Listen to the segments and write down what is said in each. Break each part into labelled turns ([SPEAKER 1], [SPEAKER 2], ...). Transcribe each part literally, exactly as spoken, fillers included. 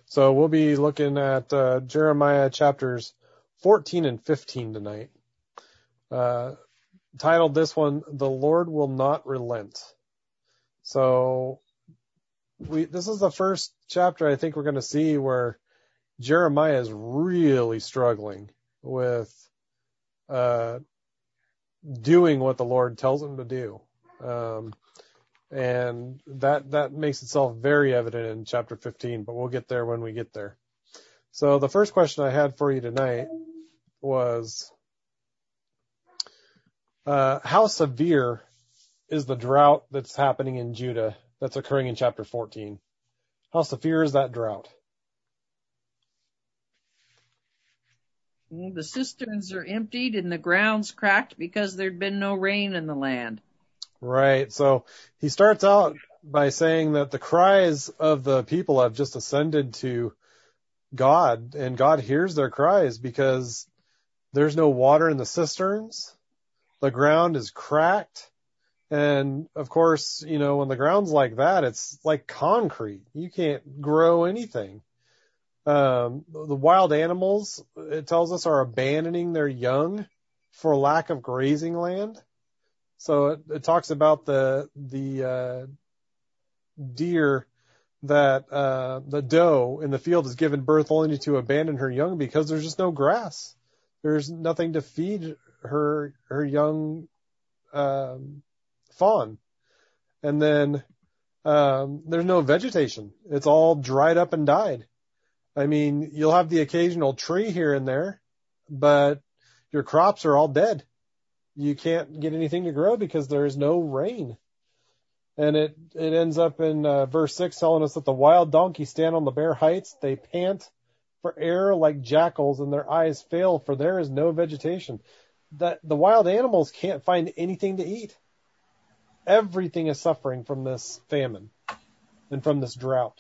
[SPEAKER 1] So we'll be looking at uh, Jeremiah chapters fourteen and fifteen tonight. Uh, titled this one, "The Lord Will Not Relent." So we this is the first chapter I think we're going to see where Jeremiah is really struggling with uh, doing what the Lord tells him to do. Um, and that that makes itself very evident in chapter fifteen, but we'll get there when we get there. So the first question I had for you tonight was, uh, how severe is the drought that's happening in Judah that's occurring in chapter fourteen? How severe is that drought?
[SPEAKER 2] Well, the cisterns are emptied and the ground's cracked because there'd been no rain in the land.
[SPEAKER 1] Right. So he starts out by saying that the cries of the people have just ascended to God, and God hears their cries because there's no water in the cisterns. The ground is cracked. And of course, you know, when the ground's like that, it's like concrete. You can't grow anything. Um, the wild animals, it tells us, are abandoning their young for lack of grazing land. So it, it talks about the the uh, deer that uh, the doe in the field has given birth only to abandon her young because there's just no grass. There's nothing to feed her her young um, fawn, and then um, there's no vegetation. It's all dried up and died. I mean, you'll have the occasional tree here and there, but your crops are all dead. You can't get anything to grow because there is no rain. And it, it ends up in uh, verse six telling us that the wild donkeys stand on the bare heights. They pant for air like jackals, and their eyes fail, for there is no vegetation. That the wild animals can't find anything to eat. Everything is suffering from this famine and from this drought.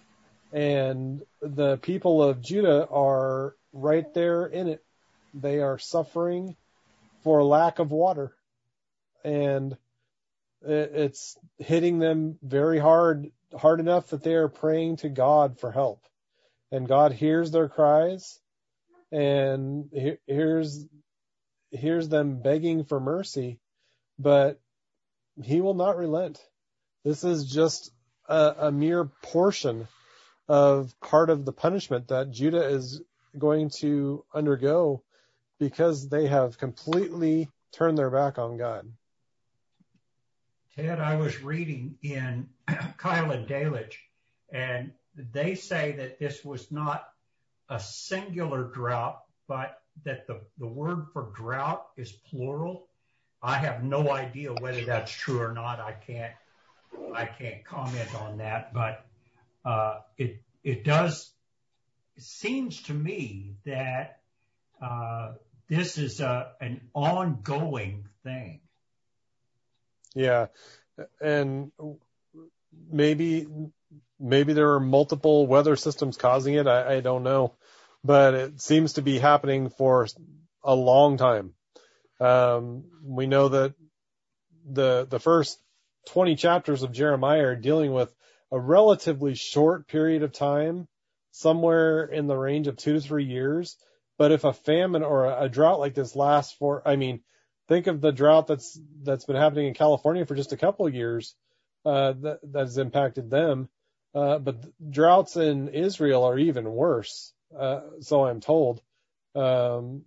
[SPEAKER 1] And the people of Judah are right there in it. They are suffering for lack of water, and it's hitting them very hard, hard enough that they are praying to God for help, and God hears their cries, and hears hears them begging for mercy, but He will not relent. This is just a, a mere portion of part of the punishment that Judah is going to undergo, because they have completely turned their back on God.
[SPEAKER 3] Ted, I was reading in Kyle and Dalich, and they say that this was not a singular drought, but that the, the word for drought is plural. I have no idea whether that's true or not. I can't I can't comment on that, but uh, it it does it seems to me that uh, this is a, an ongoing thing.
[SPEAKER 1] Yeah, and maybe maybe there are multiple weather systems causing it. I, I don't know, but it seems to be happening for a long time. Um, we know that the the first twenty chapters of Jeremiah are dealing with a relatively short period of time, somewhere in the range of two to three years. But if a famine or a, a drought like this lasts for, I mean, think of the drought that's that's been happening in California for just a couple of years, uh, that that has impacted them. Uh, but droughts in Israel are even worse, uh, so I'm told, um,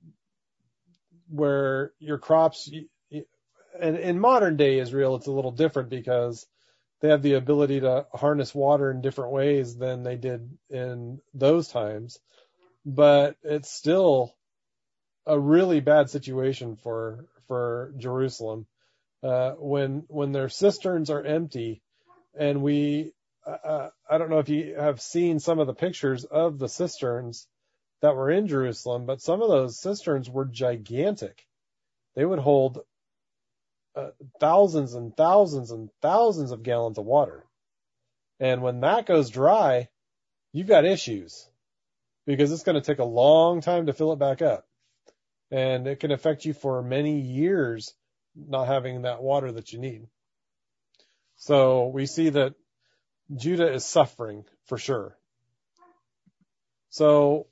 [SPEAKER 1] where your crops, and in modern day Israel, it's a little different because they have the ability to harness water in different ways than they did in those times. But it's still a really bad situation for for Jerusalem uh, when when their cisterns are empty, and we uh, I don't know if you have seen some of the pictures of the cisterns that were in Jerusalem, but some of those cisterns were gigantic. They would hold uh, thousands and thousands and thousands of gallons of water, and when that goes dry, you've got issues, because it's going to take a long time to fill it back up. And it can affect you for many years not having that water that you need. So we see that Judah is suffering for sure. So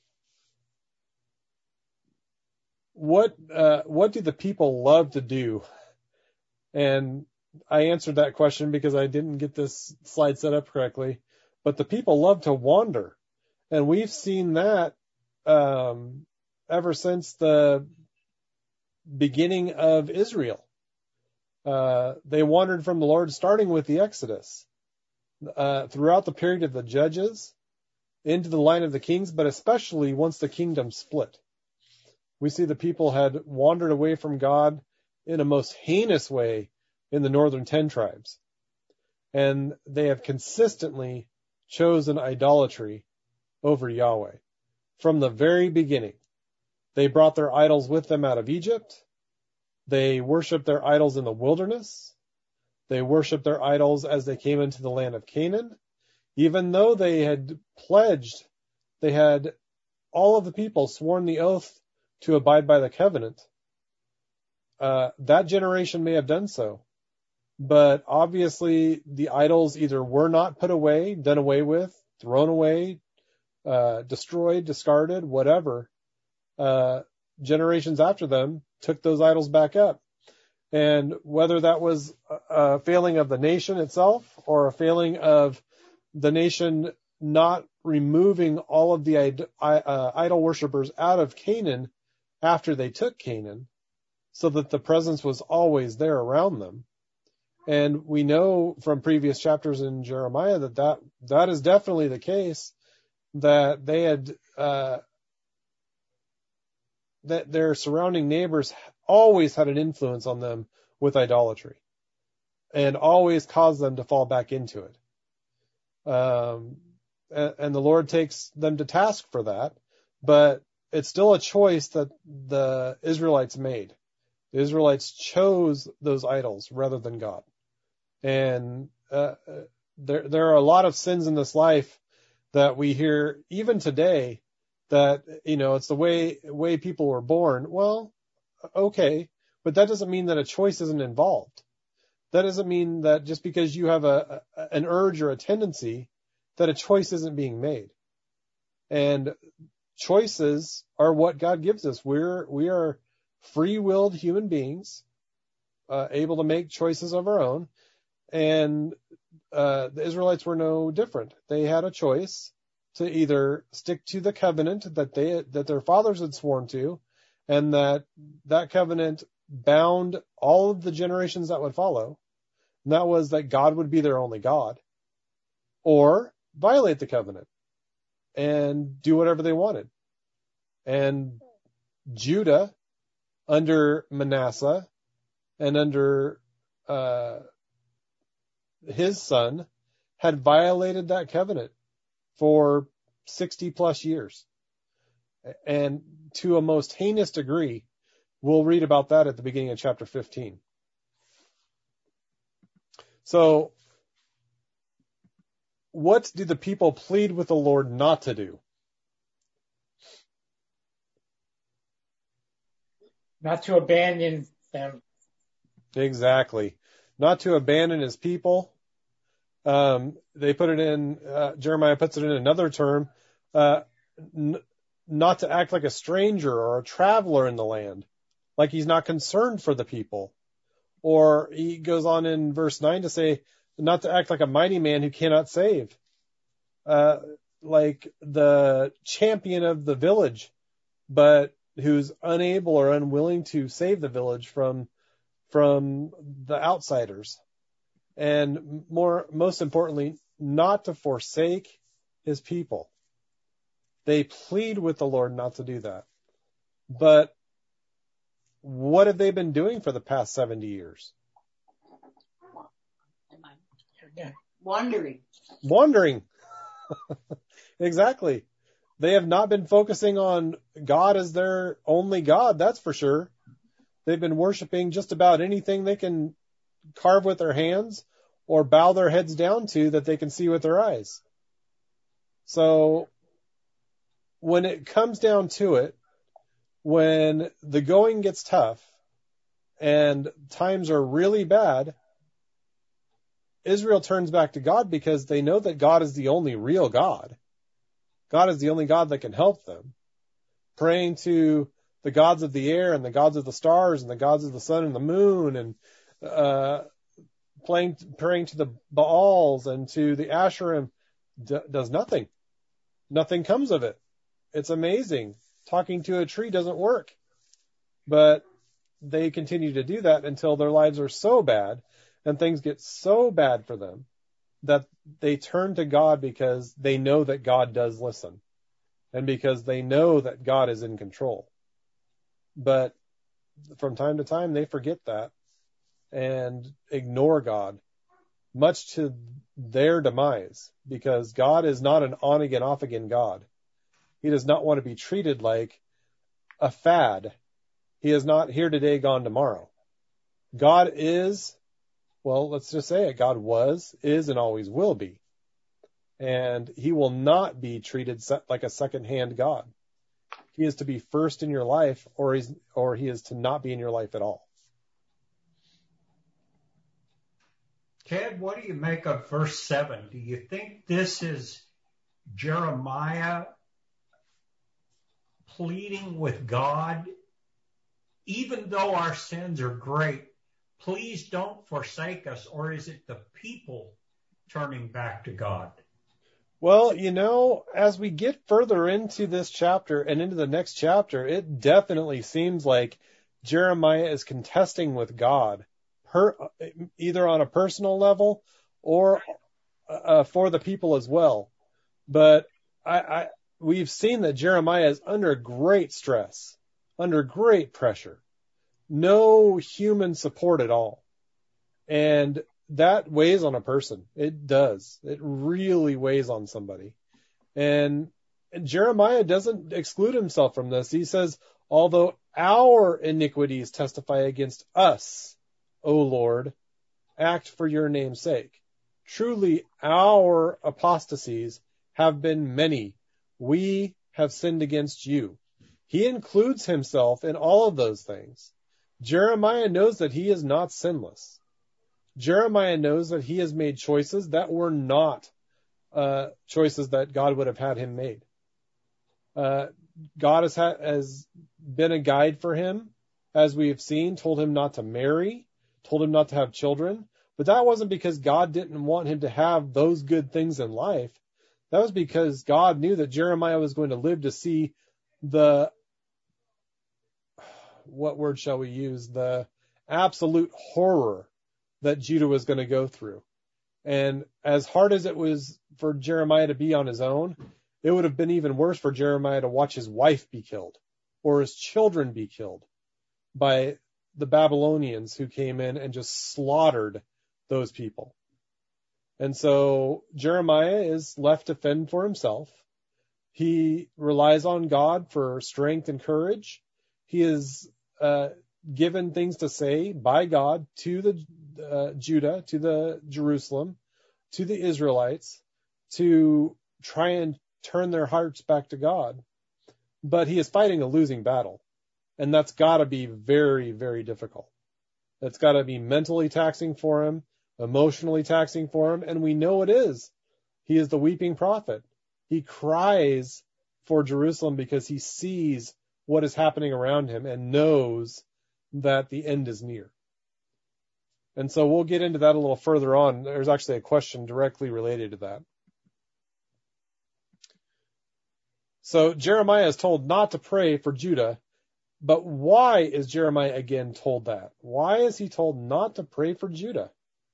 [SPEAKER 1] what uh, what do the people love to do? And I answered that question because I didn't get this slide set up correctly. But the people love to wander. And we've seen that um, ever since the beginning of Israel. Uh, they wandered from the Lord, starting with the Exodus, uh, throughout the period of the Judges, into the line of the kings, but especially once the kingdom split. We see the people had wandered away from God in a most heinous way in the northern ten tribes. And they have consistently chosen idolatry over Yahweh. From the very beginning, they brought their idols with them out of Egypt. They worshiped their idols in the wilderness. They worshiped their idols as they came into the land of Canaan. Even though they had pledged, they had all of the people sworn the oath to abide by the covenant. Uh, that generation may have done so. But obviously the idols either were not put away, done away with, thrown away, uh, destroyed, discarded, whatever. Uh, generations after them took those idols back up. And whether that was a failing of the nation itself or a failing of the nation not removing all of the uh, idol worshippers out of Canaan after they took Canaan, so that the presence was always there around them. And we know from previous chapters in Jeremiah that that, that is definitely the case, that they had, uh, that their surrounding neighbors always had an influence on them with idolatry and always caused them to fall back into it. Um, and, and the Lord takes them to task for that, but it's still a choice that the Israelites made. The Israelites chose those idols rather than God. And uh, there there are a lot of sins in this life that we hear even today that, you know, it's the way way people were born. Well, okay, but that doesn't mean that a choice isn't involved. That doesn't mean that just because you have a, a an urge or a tendency that a choice isn't being made. And choices are what God gives us. We're we are free-willed human beings, uh, able to make choices of our own. And uh, the Israelites were no different. They had a choice to either stick to the covenant that they that their fathers had sworn to, and that that covenant bound all of the generations that would follow. And that was that God would be their only God, or violate the covenant and do whatever they wanted. And Judah, under Manasseh and under uh, his son, had violated that covenant for sixty plus years. And to a most heinous degree, we'll read about that at the beginning of chapter fifteen. So, what do the people plead with the Lord not to do?
[SPEAKER 4] Not to abandon them.
[SPEAKER 1] Exactly. Not to abandon his people. Um, they put it in, uh, Jeremiah puts it in another term, uh, n- not to act like a stranger or a traveler in the land, like he's not concerned for the people. Or he goes on in verse nine to say, not to act like a mighty man who cannot save, uh, like the champion of the village, but who's unable or unwilling to save the village from from the outsiders. And more, most importantly, not to forsake his people. They plead with the Lord not to do that. But what have they been doing for the past seventy years?
[SPEAKER 2] Wandering.
[SPEAKER 1] Wandering. Exactly. They have not been focusing on God as their only God, that's for sure. They've been worshiping just about anything they can carve with their hands or bow their heads down to that they can see with their eyes. So when it comes down to it, when the going gets tough and times are really bad, Israel turns back to God because they know that God is the only real God. God is the only God that can help them. Praying to the gods of the air and the gods of the stars and the gods of the sun and the moon, and uh, playing, praying to the Baals and to the Asherim d- does nothing. Nothing comes of it. It's amazing. Talking to a tree doesn't work. But they continue to do that until their lives are so bad and things get so bad for them that they turn to God because they know that God does listen and because they know that God is in control. But from time to time, they forget that and ignore God, much to their demise, because God is not an on-again, off-again God. He does not want to be treated like a fad. He is not here today, gone tomorrow. God is, well, let's just say it. God was, is, and always will be. And he will not be treated like a second-hand God. He is to be first in your life, or he's, or he is to not be in your life at all.
[SPEAKER 3] Ted, what do you make of verse seven? Do you think this is Jeremiah pleading with God, even though our sins are great, please don't forsake us? Or is it the people turning back to God?
[SPEAKER 1] Well, you know, as we get further into this chapter and into the next chapter, it definitely seems like Jeremiah is contesting with God, per, either on a personal level or uh, for the people as well. But I, I, we've seen that Jeremiah is under great stress, under great pressure, no human support at all. And that weighs on a person. It does. It really weighs on somebody. And, and Jeremiah doesn't exclude himself from this. He says, although our iniquities testify against us, O Lord, act for your name's sake. Truly our apostasies have been many. We have sinned against you. He includes himself in all of those things. Jeremiah knows that he is not sinless. Jeremiah knows that he has made choices that were not uh, choices that God would have had him made. Uh, God has, ha- has been a guide for him, as we have seen, told him not to marry, told him not to have children. But that wasn't because God didn't want him to have those good things in life. That was because God knew that Jeremiah was going to live to see the, what word shall we use, the absolute horror that Judah was going to go through. And as hard as it was for Jeremiah to be on his own, it would have been even worse for Jeremiah to watch his wife be killed or his children be killed by the Babylonians who came in and just slaughtered those people. And so Jeremiah is left to fend for himself. He relies on God for strength and courage. He is uh, given things to say by God to the uh, Judah, to the Jerusalem, to the Israelites, to try and turn their hearts back to God. But he is fighting a losing battle. And that's got to be very, very difficult. That's got to be mentally taxing for him, emotionally taxing for him. And we know it is. He is the weeping prophet. He cries for Jerusalem because he sees what is happening around him and knows that the end is near. And so we'll get into that a little further on. There's actually a question directly related to that. So Jeremiah is told not to pray for Judah, but why is Jeremiah again told that? Why is he told not to pray for Judah?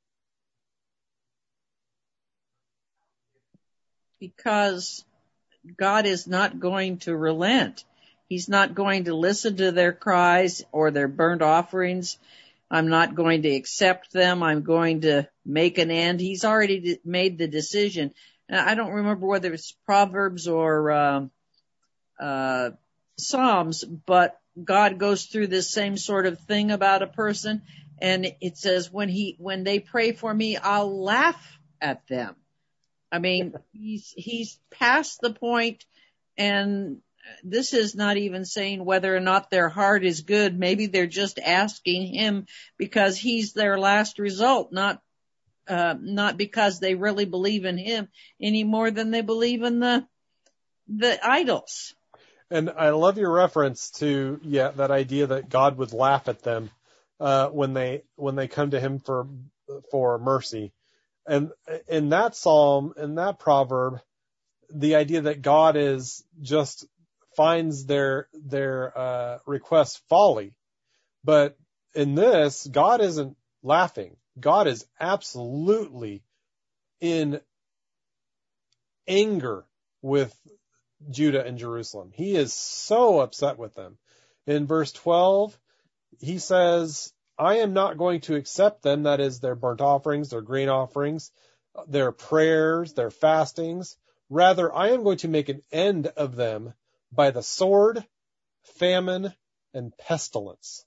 [SPEAKER 2] Because God is not going to relent. He's not going to listen to their cries or their burnt offerings. I'm not going to accept them. I'm going to make an end. He's already made the decision. And I don't remember whether it's Proverbs or uh, uh, Psalms, but God goes through this same sort of thing about a person, and it says, when he, when they pray for me, I'll laugh at them. I mean, he's, he's past the point, and this is not even saying whether or not their heart is good. Maybe they're just asking him because he's their last result, not, uh, not because they really believe in him any more than they believe in the, the idols.
[SPEAKER 1] And I love your reference to, yeah, that idea that God would laugh at them, uh, when they, when they come to him for, for mercy. And in that psalm, in that proverb, the idea that God is just finds their, their, uh, request folly. But in this, God isn't laughing. God is absolutely in anger with Judah and Jerusalem. He is so upset with them. In verse twelve, he says, I am not going to accept them, that is their burnt offerings, their grain offerings, their prayers, their fastings. Rather, I am going to make an end of them by the sword, famine, and pestilence.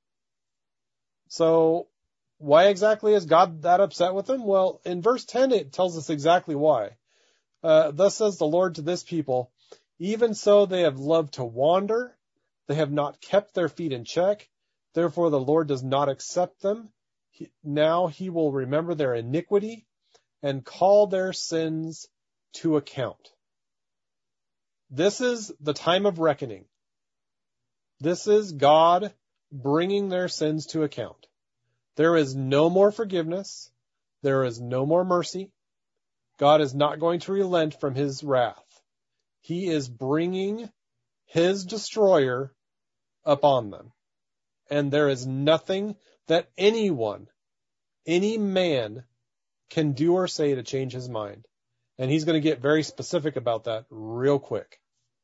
[SPEAKER 1] So why exactly is God that upset with them? Well, in verse ten, it tells us exactly why. Uh, Thus says the Lord to this people, even so they have loved to wander. They have not kept their feet in check. Therefore the Lord does not accept them. He, now he will remember their iniquity and call their sins to account. This is the time of reckoning. This is God bringing their sins to account. There is no more forgiveness. There is no more mercy. God is not going to relent from his wrath. He is bringing his destroyer upon them. And there is nothing that anyone, any man, can do or say to change his mind. And he's going to get very specific about that real quick.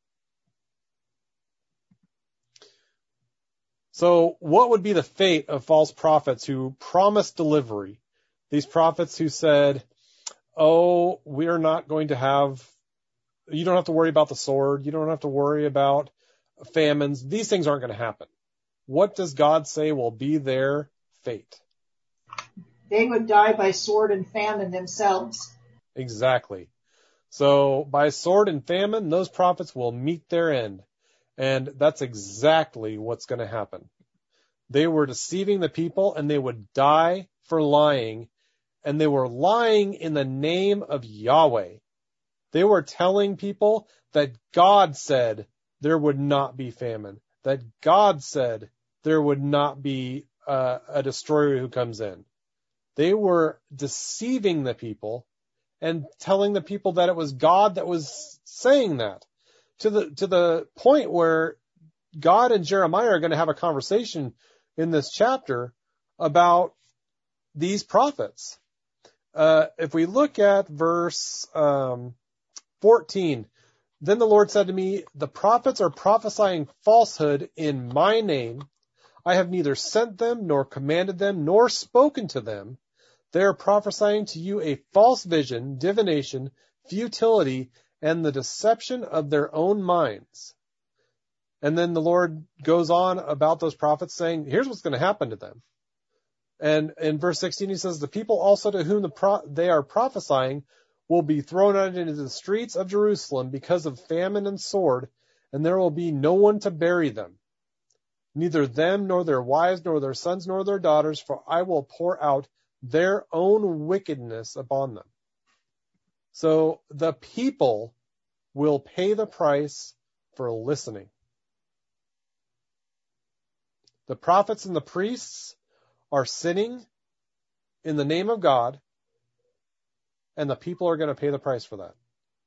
[SPEAKER 1] So what would be the fate of false prophets who promised delivery? These prophets who said, oh, we're not going to have, you don't have to worry about the sword. You don't have to worry about famines. These things aren't going to happen. What does God say will be their fate?
[SPEAKER 5] They would die by sword and famine themselves.
[SPEAKER 1] Exactly. So by sword and famine, those prophets will meet their end. And that's exactly what's going to happen. They were deceiving the people and they would die for lying. And they were lying in the name of Yahweh. They were telling people that God said there would not be famine. That God said there would not be uh, a destroyer who comes in. They were deceiving the people and telling the people that it was God that was saying that. To the to the point where God and Jeremiah are going to have a conversation in this chapter about these prophets. Uh, if we look at verse um, fourteen, then the Lord said to me, the prophets are prophesying falsehood in my name. I have neither sent them, nor commanded them, nor spoken to them. They are prophesying to you a false vision, divination, futility, and the deception of their own minds. And then the Lord goes on about those prophets saying, here's what's going to happen to them. And in verse sixteen, he says, the people also to whom the pro- they are prophesying will be thrown out into the streets of Jerusalem because of famine and sword, and there will be no one to bury them. Neither them, nor their wives, nor their sons, nor their daughters, for I will pour out their own wickedness upon them. So the people will pay the price for listening. The prophets and the priests are sinning in the name of God, and the people are going to pay the price for that.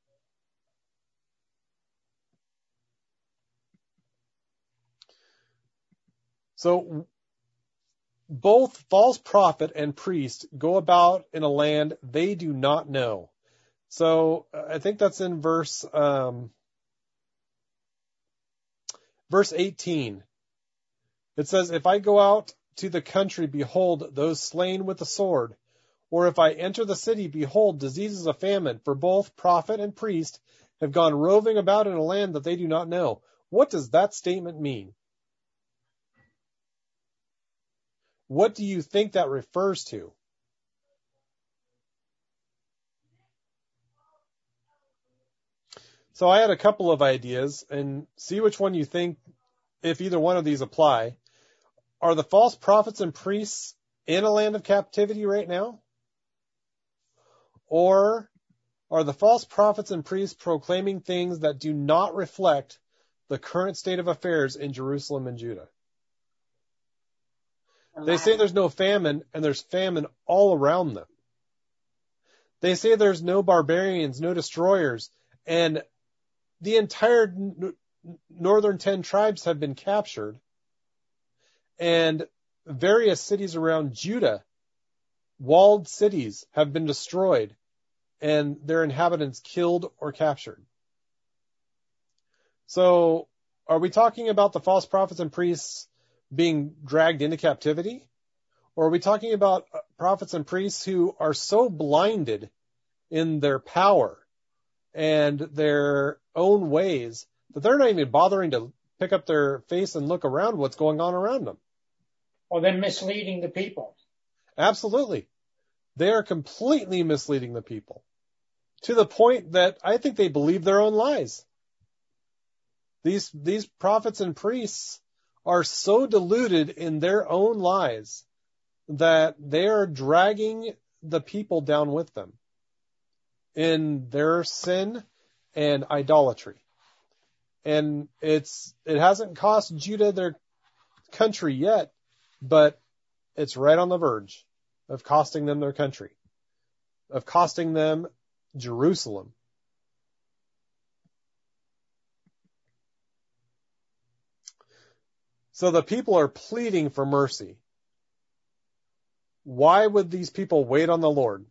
[SPEAKER 1] So both false prophet and priest go about in a land they do not know. So I think that's in verse um, verse eighteen. It says, if I go out to the country, behold, those slain with the sword. Or if I enter the city, behold, diseases of famine. For both prophet and priest have gone roving about in a land that they do not know. What does that statement mean? What do you think that refers to? So I had a couple of ideas, and see which one you think, if either one of these apply. Are the false prophets and priests in a land of captivity right now? Or are the false prophets and priests proclaiming things that do not reflect the current state of affairs in Jerusalem and Judah. They say there's no famine, and there's famine all around them. They say there's no barbarians, no destroyers, and the entire n- northern ten tribes have been captured, and various cities around Judah, walled cities, have been destroyed, and their inhabitants killed or captured. So, are we talking about the false prophets and priests being dragged into captivity? Or are we talking about prophets and priests who are so blinded in their power and their own ways that they're not even bothering to pick up their face and look around what's going on around them?
[SPEAKER 4] Or they're misleading the people.
[SPEAKER 1] Absolutely. They are completely misleading the people to the point that I think they believe their own lies. These, these prophets and priests are so deluded in their own lies that they are dragging the people down with them in their sin and idolatry. And it's, it hasn't cost Judah their country yet, but it's right on the verge of costing them their country, of costing them Jerusalem. So the people are pleading for mercy. Why would these people wait on the Lord?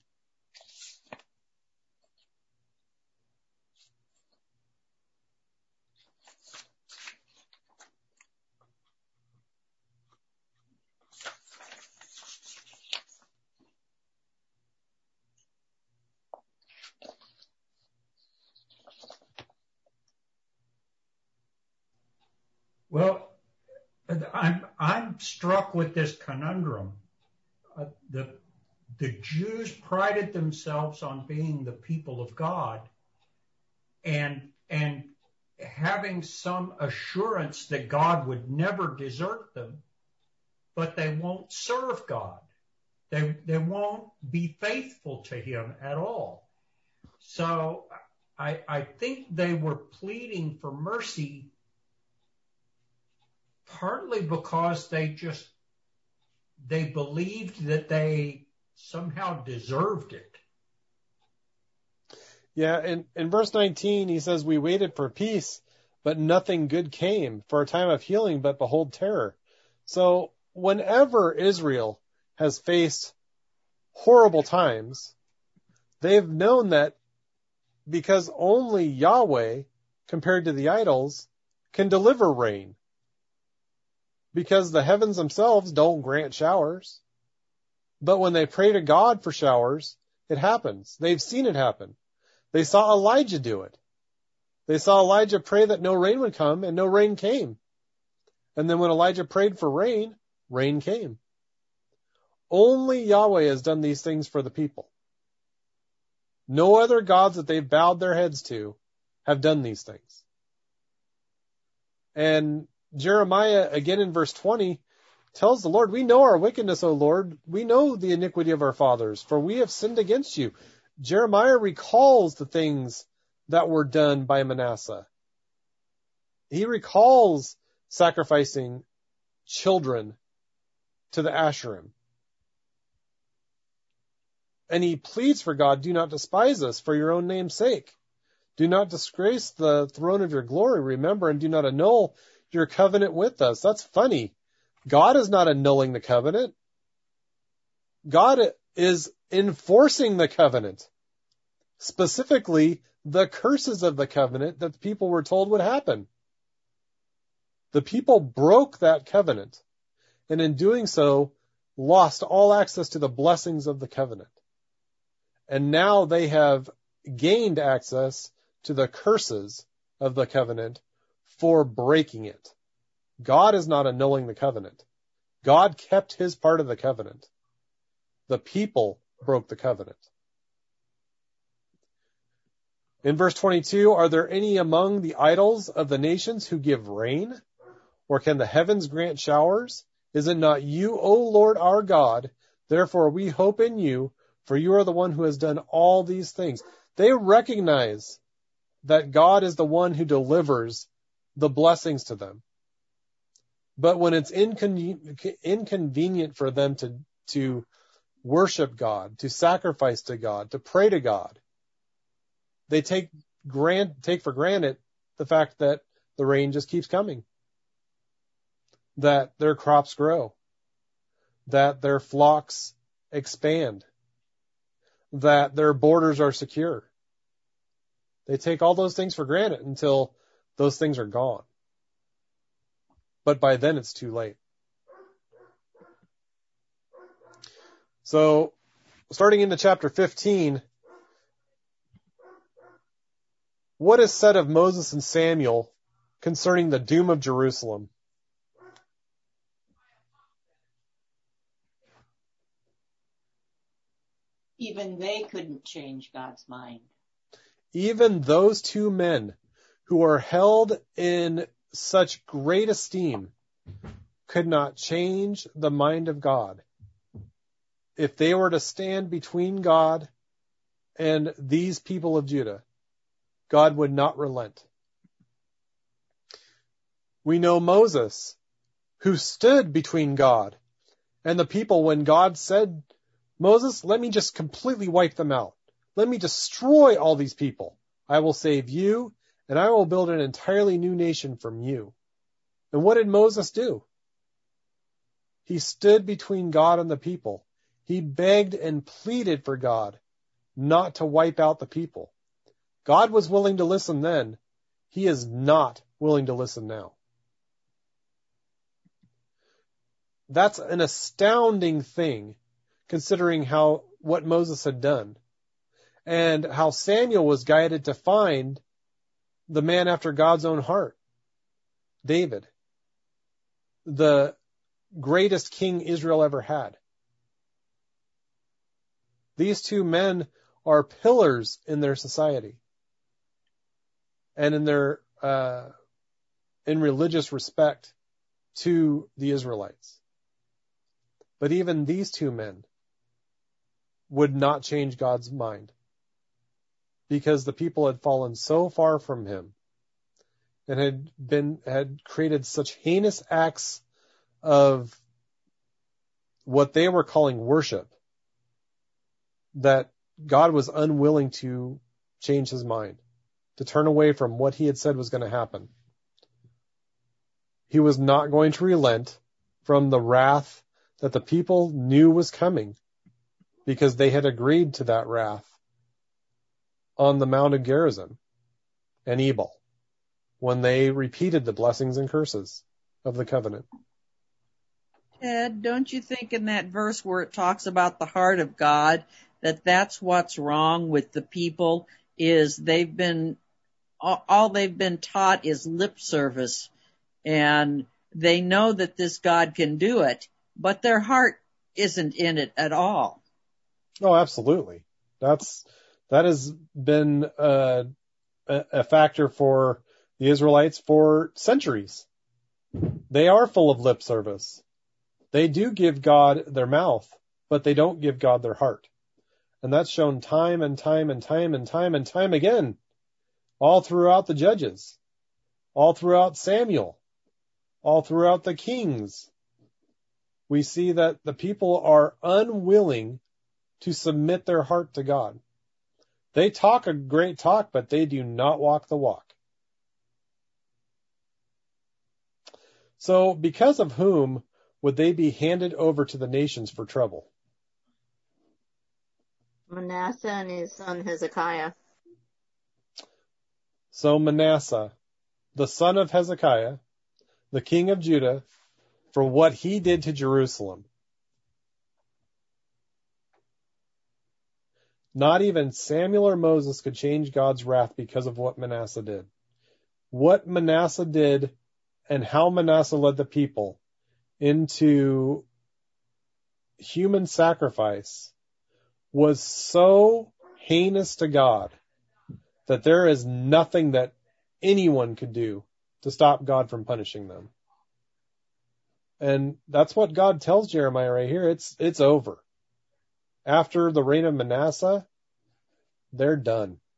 [SPEAKER 3] Well, I'm I'm struck with this conundrum. Uh, the the Jews prided themselves on being the people of God, and and having some assurance that God would never desert them, but they won't serve God. They they won't be faithful to Him at all. So I I think they were pleading for mercy partly because they just, they believed that they somehow deserved it.
[SPEAKER 1] Yeah, in, in verse nineteen, he says, we waited for peace, but nothing good came, for a time of healing, but behold terror. So whenever Israel has faced horrible times, they've known that because only Yahweh, compared to the idols, can deliver rain. Because the heavens themselves don't grant showers. But when they pray to God for showers, it happens. They've seen it happen. They saw Elijah do it. They saw Elijah pray that no rain would come, and no rain came. And then when Elijah prayed for rain, rain came. Only Yahweh has done these things for the people. No other gods that they've bowed their heads to have done these things. And Jeremiah, again in verse twenty, tells the Lord, we know our wickedness, O Lord. We know the iniquity of our fathers, for we have sinned against you. Jeremiah recalls the things that were done by Manasseh. He recalls sacrificing children to the Asherim. And he pleads for God, do not despise us for your own name's sake. Do not disgrace the throne of your glory. Remember and do not annul your covenant with us. That's funny. God is not annulling the covenant. God is enforcing the covenant. Specifically, the curses of the covenant that the people were told would happen. The people broke that covenant, and in doing so, lost all access to the blessings of the covenant. And now they have gained access to the curses of the covenant for breaking it. God is not annulling the covenant. God kept his part of the covenant. The people broke the covenant. In verse twenty-two, are there any among the idols of the nations who give rain? Or can the heavens grant showers? Is it not you, O Lord our God? Therefore we hope in you, for you are the one who has done all these things. They recognize that God is the one who delivers the blessings to them. But when it's inconven- inconvenient for them to, to worship God, to sacrifice to God, to pray to God, they take grant, take for granted the fact that the rain just keeps coming, that their crops grow, that their flocks expand, that their borders are secure. They take all those things for granted until those things are gone. But by then it's too late. So, starting into chapter fifteen, what is said of Moses and Samuel concerning the doom of Jerusalem?
[SPEAKER 6] Even they couldn't change God's mind.
[SPEAKER 1] Even those two men who are held in such great esteem could not change the mind of God. If they were to stand between God and these people of Judah, God would not relent. We know Moses, who stood between God and the people when God said, Moses, let me just completely wipe them out. Let me destroy all these people. I will save you, and I will build an entirely new nation from you. And what did Moses do? He stood between God and the people. He begged and pleaded for God not to wipe out the people. God was willing to listen then. He is not willing to listen now. That's an astounding thing, considering how what Moses had done and how Samuel was guided to find the man after God's own heart, David, the greatest king Israel ever had. These two men are pillars in their society and in their uh, in religious respect to the Israelites. But even these two men would not change God's mind because the people had fallen so far from him and had been had created such heinous acts of what they were calling worship that God was unwilling to change his mind, to turn away from what he had said was going to happen. He was not going to relent from the wrath that the people knew was coming because they had agreed to that wrath on the Mount of Gerizim and Ebal when they repeated the blessings and curses of the covenant.
[SPEAKER 2] Ted, don't you think in that verse where it talks about the heart of God, that that's what's wrong with the people, is they've been, all they've been taught is lip service, and they know that this God can do it, but their heart isn't in it at all.
[SPEAKER 1] Oh, absolutely. That's, that has been a, a factor for the Israelites for centuries. They are full of lip service. They do give God their mouth, but they don't give God their heart. And that's shown time and time and time and time and time again, all throughout the Judges, all throughout Samuel, all throughout the Kings. We see that the people are unwilling to submit their heart to God. They talk a great talk, but they do not walk the walk. So because of whom would they be handed over to the nations for trouble?
[SPEAKER 7] Manasseh and his son Hezekiah.
[SPEAKER 1] So Manasseh, the son of Hezekiah, the king of Judah, for what he did to Jerusalem. Not even Samuel or Moses could change God's wrath because of what Manasseh did. What Manasseh did and how Manasseh led the people into human sacrifice was so heinous to God that there is nothing that anyone could do to stop God from punishing them. And that's what God tells Jeremiah right here. It's, it's over. After the reign of Manasseh, they're done.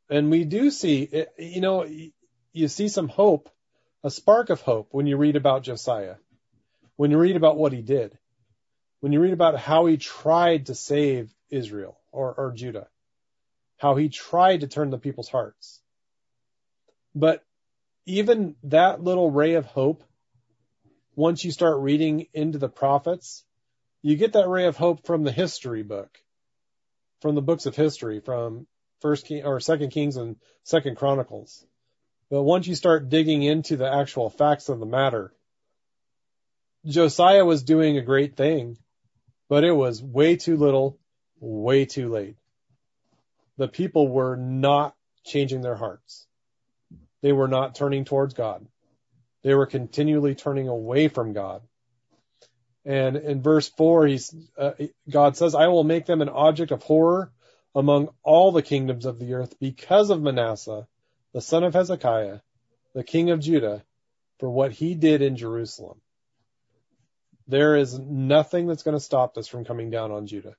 [SPEAKER 1] And we do see, you know, you see some hope, a spark of hope when you read about Josiah, when you read about what he did, when you read about how he tried to save Israel or, or Judah, how he tried to turn the people's hearts. But even that little ray of hope, once you start reading into the prophets, you get that ray of hope from the history book, from the books of history, from First King or Second Kings and Second Chronicles. But once you start digging into the actual facts of the matter, Josiah was doing a great thing, but it was way too little, way too late. The people were not changing their hearts. They were not turning towards God. They were continually turning away from God. And in verse four, he's, uh, God says, I will make them an object of horror among all the kingdoms of the earth because of Manasseh, the son of Hezekiah, the king of Judah, for what he did in Jerusalem. There is nothing that's going to stop this from coming down on Judah.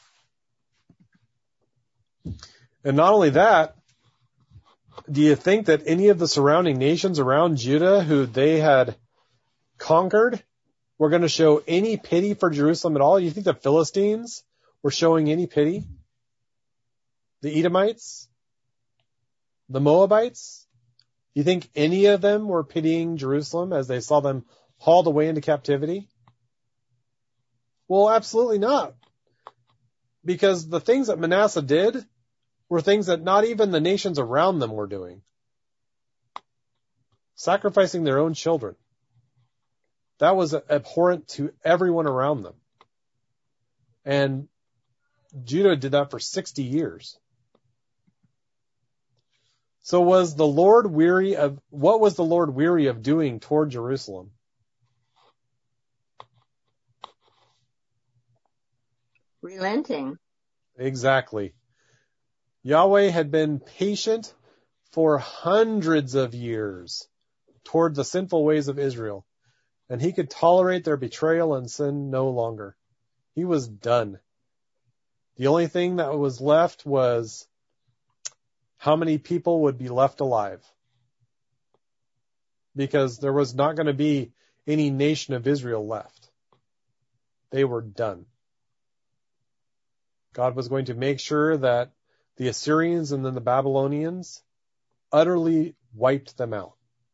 [SPEAKER 1] And not only that, do you think that any of the surrounding nations around Judah who they had conquered were going to show any pity for Jerusalem at all? You think the Philistines were showing any pity? The Edomites? The Moabites? You think any of them were pitying Jerusalem as they saw them hauled away into captivity? Well, absolutely not. Because the things that Manasseh did were things that not even the nations around them were doing. Sacrificing their own children. That was abhorrent to everyone around them. And Judah did that for sixty years. So was the Lord weary of, what was the Lord weary of doing toward Jerusalem?
[SPEAKER 7] Relenting.
[SPEAKER 1] Exactly. Yahweh had been patient for hundreds of years toward the sinful ways of Israel, and he could tolerate their betrayal and sin no longer. He was done. The only thing that was left was how many people would be left alive, because there was not going to be any nation of Israel left. They were done. God was going to make sure that the Assyrians and then the Babylonians utterly wiped them out.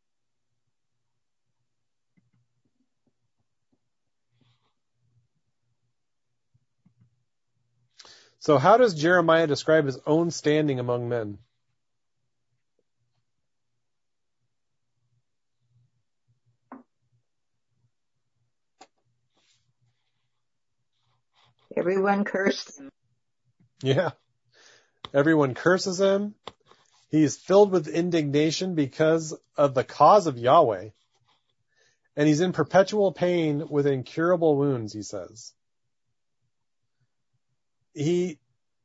[SPEAKER 1] So how does Jeremiah describe his own standing among men?
[SPEAKER 7] Everyone cursed him.
[SPEAKER 1] Yeah. Everyone curses him. He is filled with indignation because of the cause of Yahweh. And he's in perpetual pain with incurable wounds, he says. He,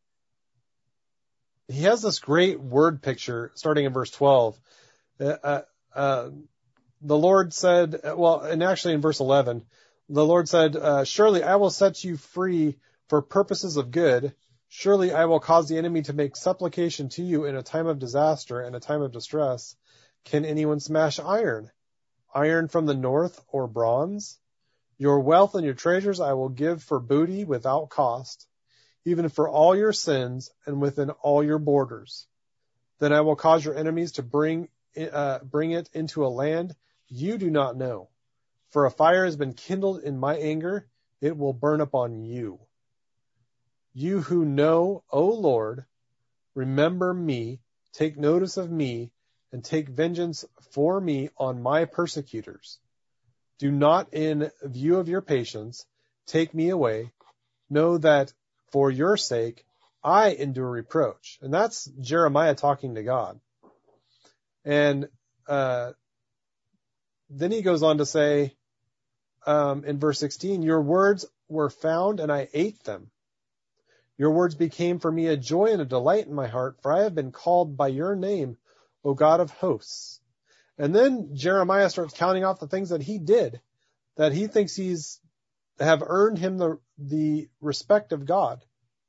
[SPEAKER 1] he has this great word picture starting in verse twelve. Uh, uh, the Lord said, well, and actually in verse eleven, the Lord said, uh, surely I will set you free for purposes of good. Surely I will cause the enemy to make supplication to you in a time of disaster and a time of distress. Can anyone smash iron? Iron from the north or bronze? Your wealth and your treasures I will give for booty without cost, even for all your sins and within all your borders. Then I will cause your enemies to bring, uh, bring it into a land you do not know. For a fire has been kindled in my anger, it will burn upon you. You who know, O Lord, remember me, take notice of me, and take vengeance for me on my persecutors. Do not, in view of your patience, take me away. Know that for your sake, I endure reproach. And that's Jeremiah talking to God. And uh, then he goes on to say, um, in verse sixteen, your words were found and I ate them. Your words became for me a joy and a delight in my heart, for I have been called by your name, O God of hosts. And then Jeremiah starts counting off the things that he did, that he thinks he's have earned him the, the respect of God.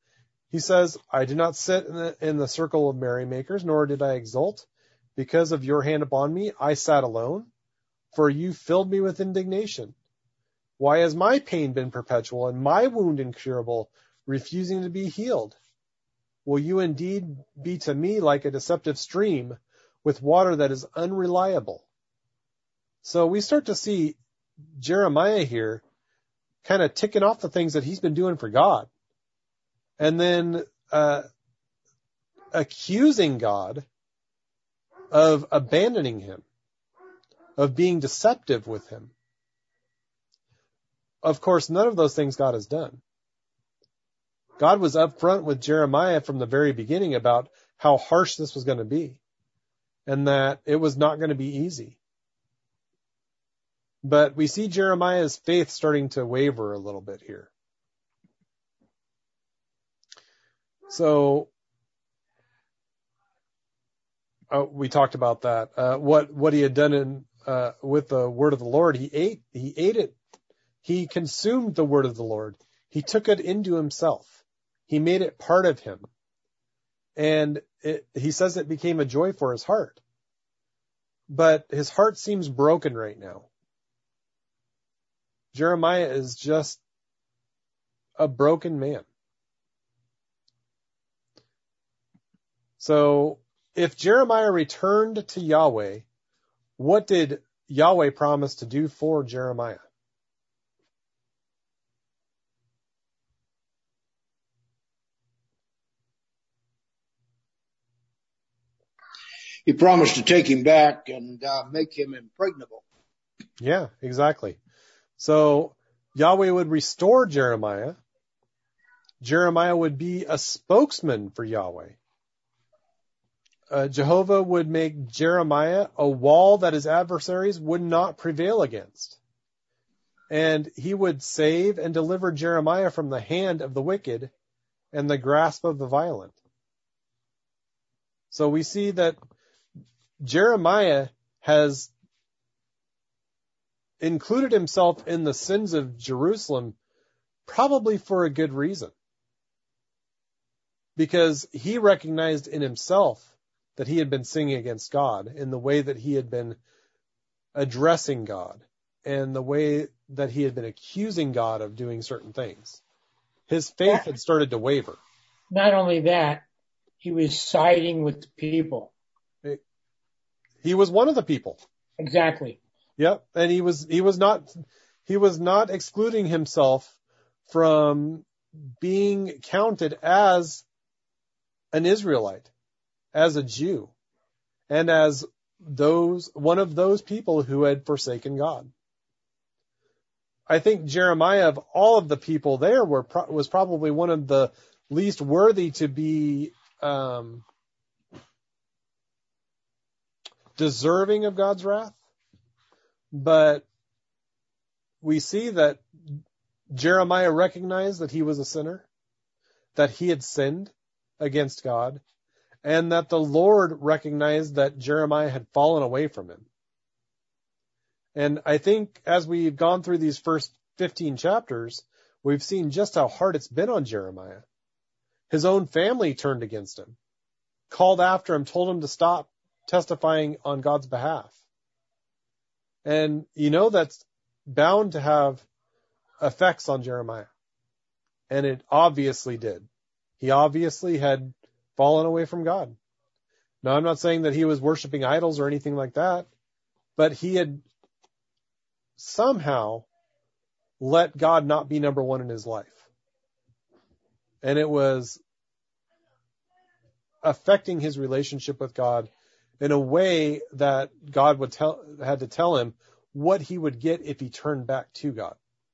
[SPEAKER 1] He says, I did not sit in the, in the circle of merrymakers, nor did I exult. Because of your hand upon me, I sat alone, for you filled me with indignation. Why has my pain been perpetual and my wound incurable, refusing to be healed? Will you indeed be to me like a deceptive stream with water that is unreliable? So we start to see Jeremiah here kind of ticking off the things that he's been doing for God. And then uh, accusing God of abandoning him, of being deceptive with him. Of course, none of those things God has done. God was upfront with Jeremiah from the very beginning about how harsh this was going to be, and that it was not going to be easy. But we see Jeremiah's faith starting to waver a little bit here. So uh, we talked about that. Uh, what what he had done in uh, with the word of the Lord, he ate he ate it. He consumed the word of the Lord. He took it into himself. He made it part of him. And it, he says it became a joy for his heart. But his heart seems broken right now. Jeremiah is just a broken man. So if Jeremiah returned to Yahweh, what did Yahweh promise to do for Jeremiah?
[SPEAKER 8] He promised to take him back and uh, make him impregnable.
[SPEAKER 1] Yeah, exactly. So Yahweh would restore Jeremiah. Jeremiah would be a spokesman for Yahweh. Uh, Jehovah would make Jeremiah a wall that his adversaries would not prevail against. And he would save and deliver Jeremiah from the hand of the wicked and the grasp of the violent. So we see that Jeremiah has included himself in the sins of Jerusalem probably for a good reason. Because he recognized in himself that he had been sinning against God in the way that he had been addressing God and the way that he had been accusing God of doing certain things. His faith had started to waver.
[SPEAKER 4] Not only that, he was siding with the people.
[SPEAKER 1] He was one of the people.
[SPEAKER 4] Exactly.
[SPEAKER 1] Yep. And he was, he was not, he was not excluding himself from being counted as an Israelite, as a Jew, and as those, one of those people who had forsaken God. I think Jeremiah, of all of the people there, were was probably one of the least worthy to be um, deserving of God's wrath. But we see that Jeremiah recognized that he was a sinner, that he had sinned against God, and that the Lord recognized that Jeremiah had fallen away from him. And I think as we've gone through these first fifteen chapters, we've seen just how hard it's been on Jeremiah. His own family turned against him, called after him, told him to stop testifying on God's behalf. And you know that's bound to have effects on Jeremiah. And it obviously did. He obviously had fallen away from God. Now, I'm not saying that he was worshiping idols or anything like that, but he had somehow let God not be number one in his life. And it was affecting his relationship with God in a way that God would tell, had to tell him what he would get if he turned back to God.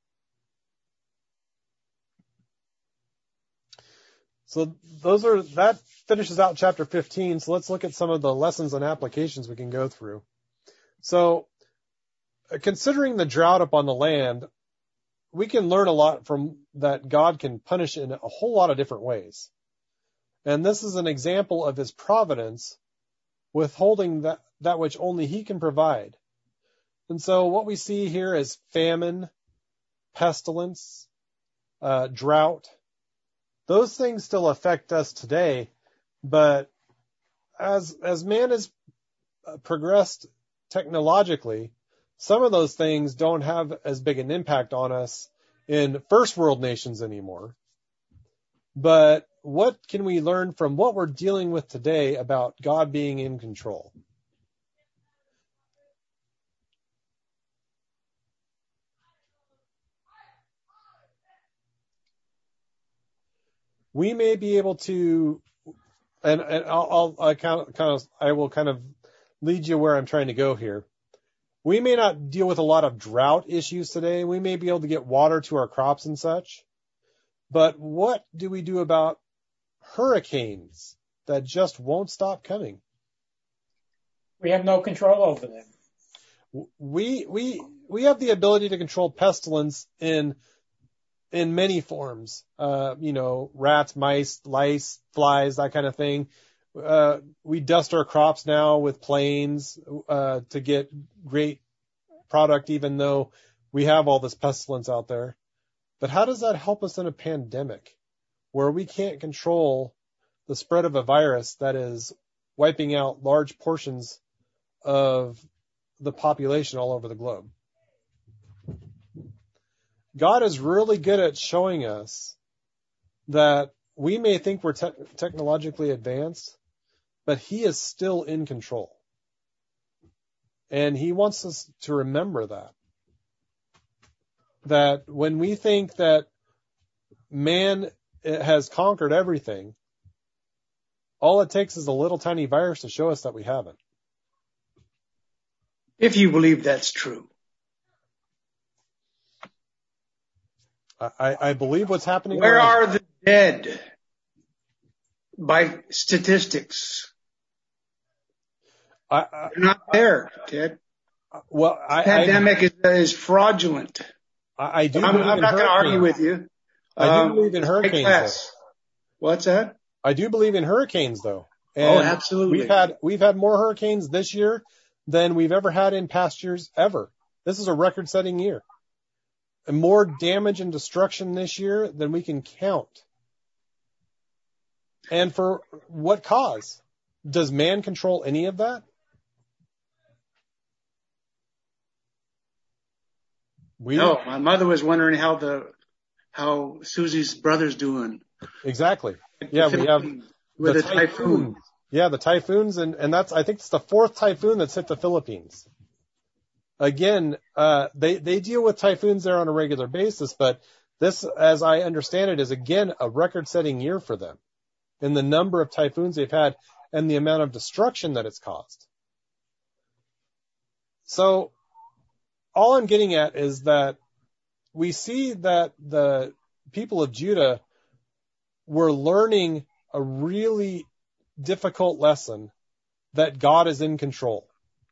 [SPEAKER 1] So those are, that finishes out chapter fifteen. So let's look at some of the lessons and applications we can go through. So considering the drought upon the land, we can learn a lot from that God can punish in a whole lot of different ways. And this is an example of his providence withholding that, that which only he can provide. And so what we see here is famine, pestilence, uh, drought, those things still affect us today. But as as man has progressed technologically, some of those things don't have as big an impact on us in first world nations anymore. But what can we learn from what we're dealing with today about God being in control? We may be able to, and, and I'll, I'll I kind of, kind of, I will kind of lead you where I'm trying to go here. We may not deal with a lot of drought issues today. We may be able to get water to our crops and such. But what do we do about hurricanes that just won't stop coming?
[SPEAKER 4] We have no control over them.
[SPEAKER 1] We we we have the ability to control pestilence in in many forms. Uh, you know, rats, mice, lice, flies, that kind of thing. Uh, we dust our crops now with planes uh, to get great product, even though we have all this pestilence out there. But how does that help us in a pandemic where we can't control the spread of a virus that is wiping out large portions of the population all over the globe? God is really good at showing us that we may think we're te- technologically advanced, but he is still in control. And he wants us to remember that. That when we think that man has conquered everything, all it takes is a little tiny virus to show us that we haven't.
[SPEAKER 9] If you believe that's true.
[SPEAKER 1] I, I believe what's happening.
[SPEAKER 9] Where
[SPEAKER 1] around.
[SPEAKER 9] are the dead by statistics?
[SPEAKER 1] I, I,
[SPEAKER 9] They're not there, Ted.
[SPEAKER 1] Well, I,
[SPEAKER 9] pandemic
[SPEAKER 1] I,
[SPEAKER 9] is, is fraudulent.
[SPEAKER 1] I, I do.
[SPEAKER 9] I'm, I'm not going to argue with you.
[SPEAKER 1] I do
[SPEAKER 9] um,
[SPEAKER 1] believe in hurricanes.
[SPEAKER 9] What's that?
[SPEAKER 1] I do believe in hurricanes, though. And
[SPEAKER 9] oh, absolutely.
[SPEAKER 1] We've had we've had more hurricanes this year than we've ever had in past years ever. This is a record-setting year. And more damage and destruction this year than we can count. And for what cause? Does man control any of that? We
[SPEAKER 9] no, my mother was wondering how the how Susie's brother's doing.
[SPEAKER 1] Exactly. Yeah, we have
[SPEAKER 9] with
[SPEAKER 1] the
[SPEAKER 9] the typhoon.
[SPEAKER 1] typhoon. Yeah, the typhoons, and, and that's I think it's the fourth typhoon that's hit the Philippines. Again, uh, they they deal with typhoons there on a regular basis, but this, as I understand it, is again a record-setting year for them in the number of typhoons they've had and the amount of destruction that it's caused. So all I'm getting at is that we see that the people of Judah were learning a really difficult lesson that God is in control.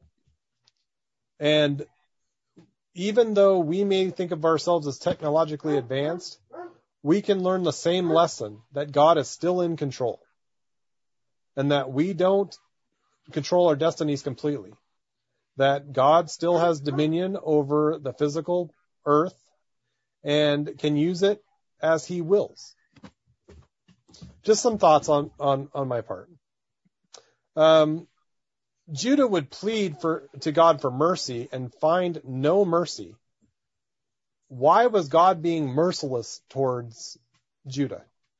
[SPEAKER 1] And even though we may think of ourselves as technologically advanced, we can learn the same lesson that God is still in control and that we don't control our destinies completely. That God still has dominion over the physical earth and can use it as he wills. Just some thoughts on, on, on my part. Um, Judah would plead for, to God for mercy and find no mercy. Why was God being merciless towards Judah?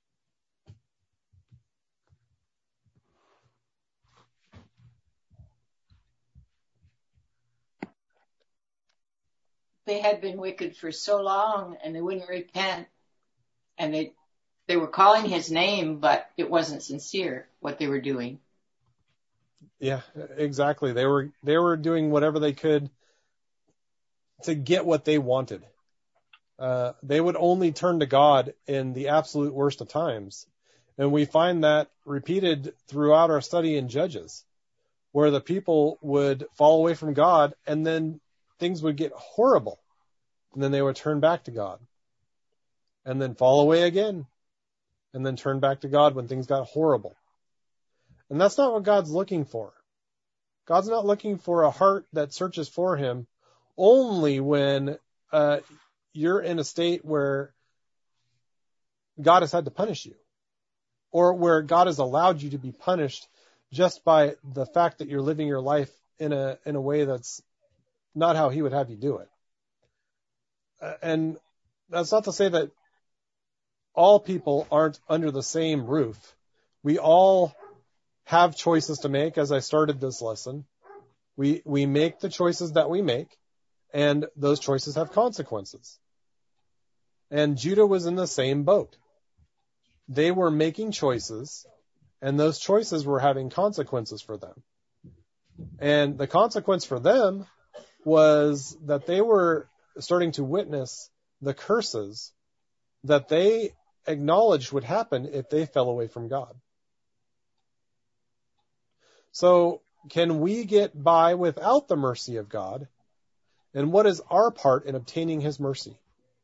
[SPEAKER 6] They had been wicked for so long and they wouldn't repent. And they, they were calling his name, but it wasn't sincere what they were doing.
[SPEAKER 1] Yeah, exactly. They were, they were doing whatever they could to get what they wanted. Uh, they would only turn to God in the absolute worst of times. And we find that repeated throughout our study in Judges, where the people would fall away from God and then things would get horrible. And then they would turn back to God and then fall away again and then turn back to God when things got horrible. And that's not what God's looking for. God's not looking for a heart that searches for him only when uh, you're in a state where God has had to punish you. or where God has allowed you to be punished just by the fact that you're living your life in a in a way that's not how he would have you do it. Uh, and that's not to say that all people aren't under the same roof. We all have choices to make, as I started this lesson. We we make the choices that we make, and those choices have consequences. And Judah was in the same boat. They were making choices, and those choices were having consequences for them. And the consequence for them was that they were starting to witness the curses that they acknowledged would happen if they fell away from God. So, can we get by without the mercy of God? And what is our part in obtaining his mercy?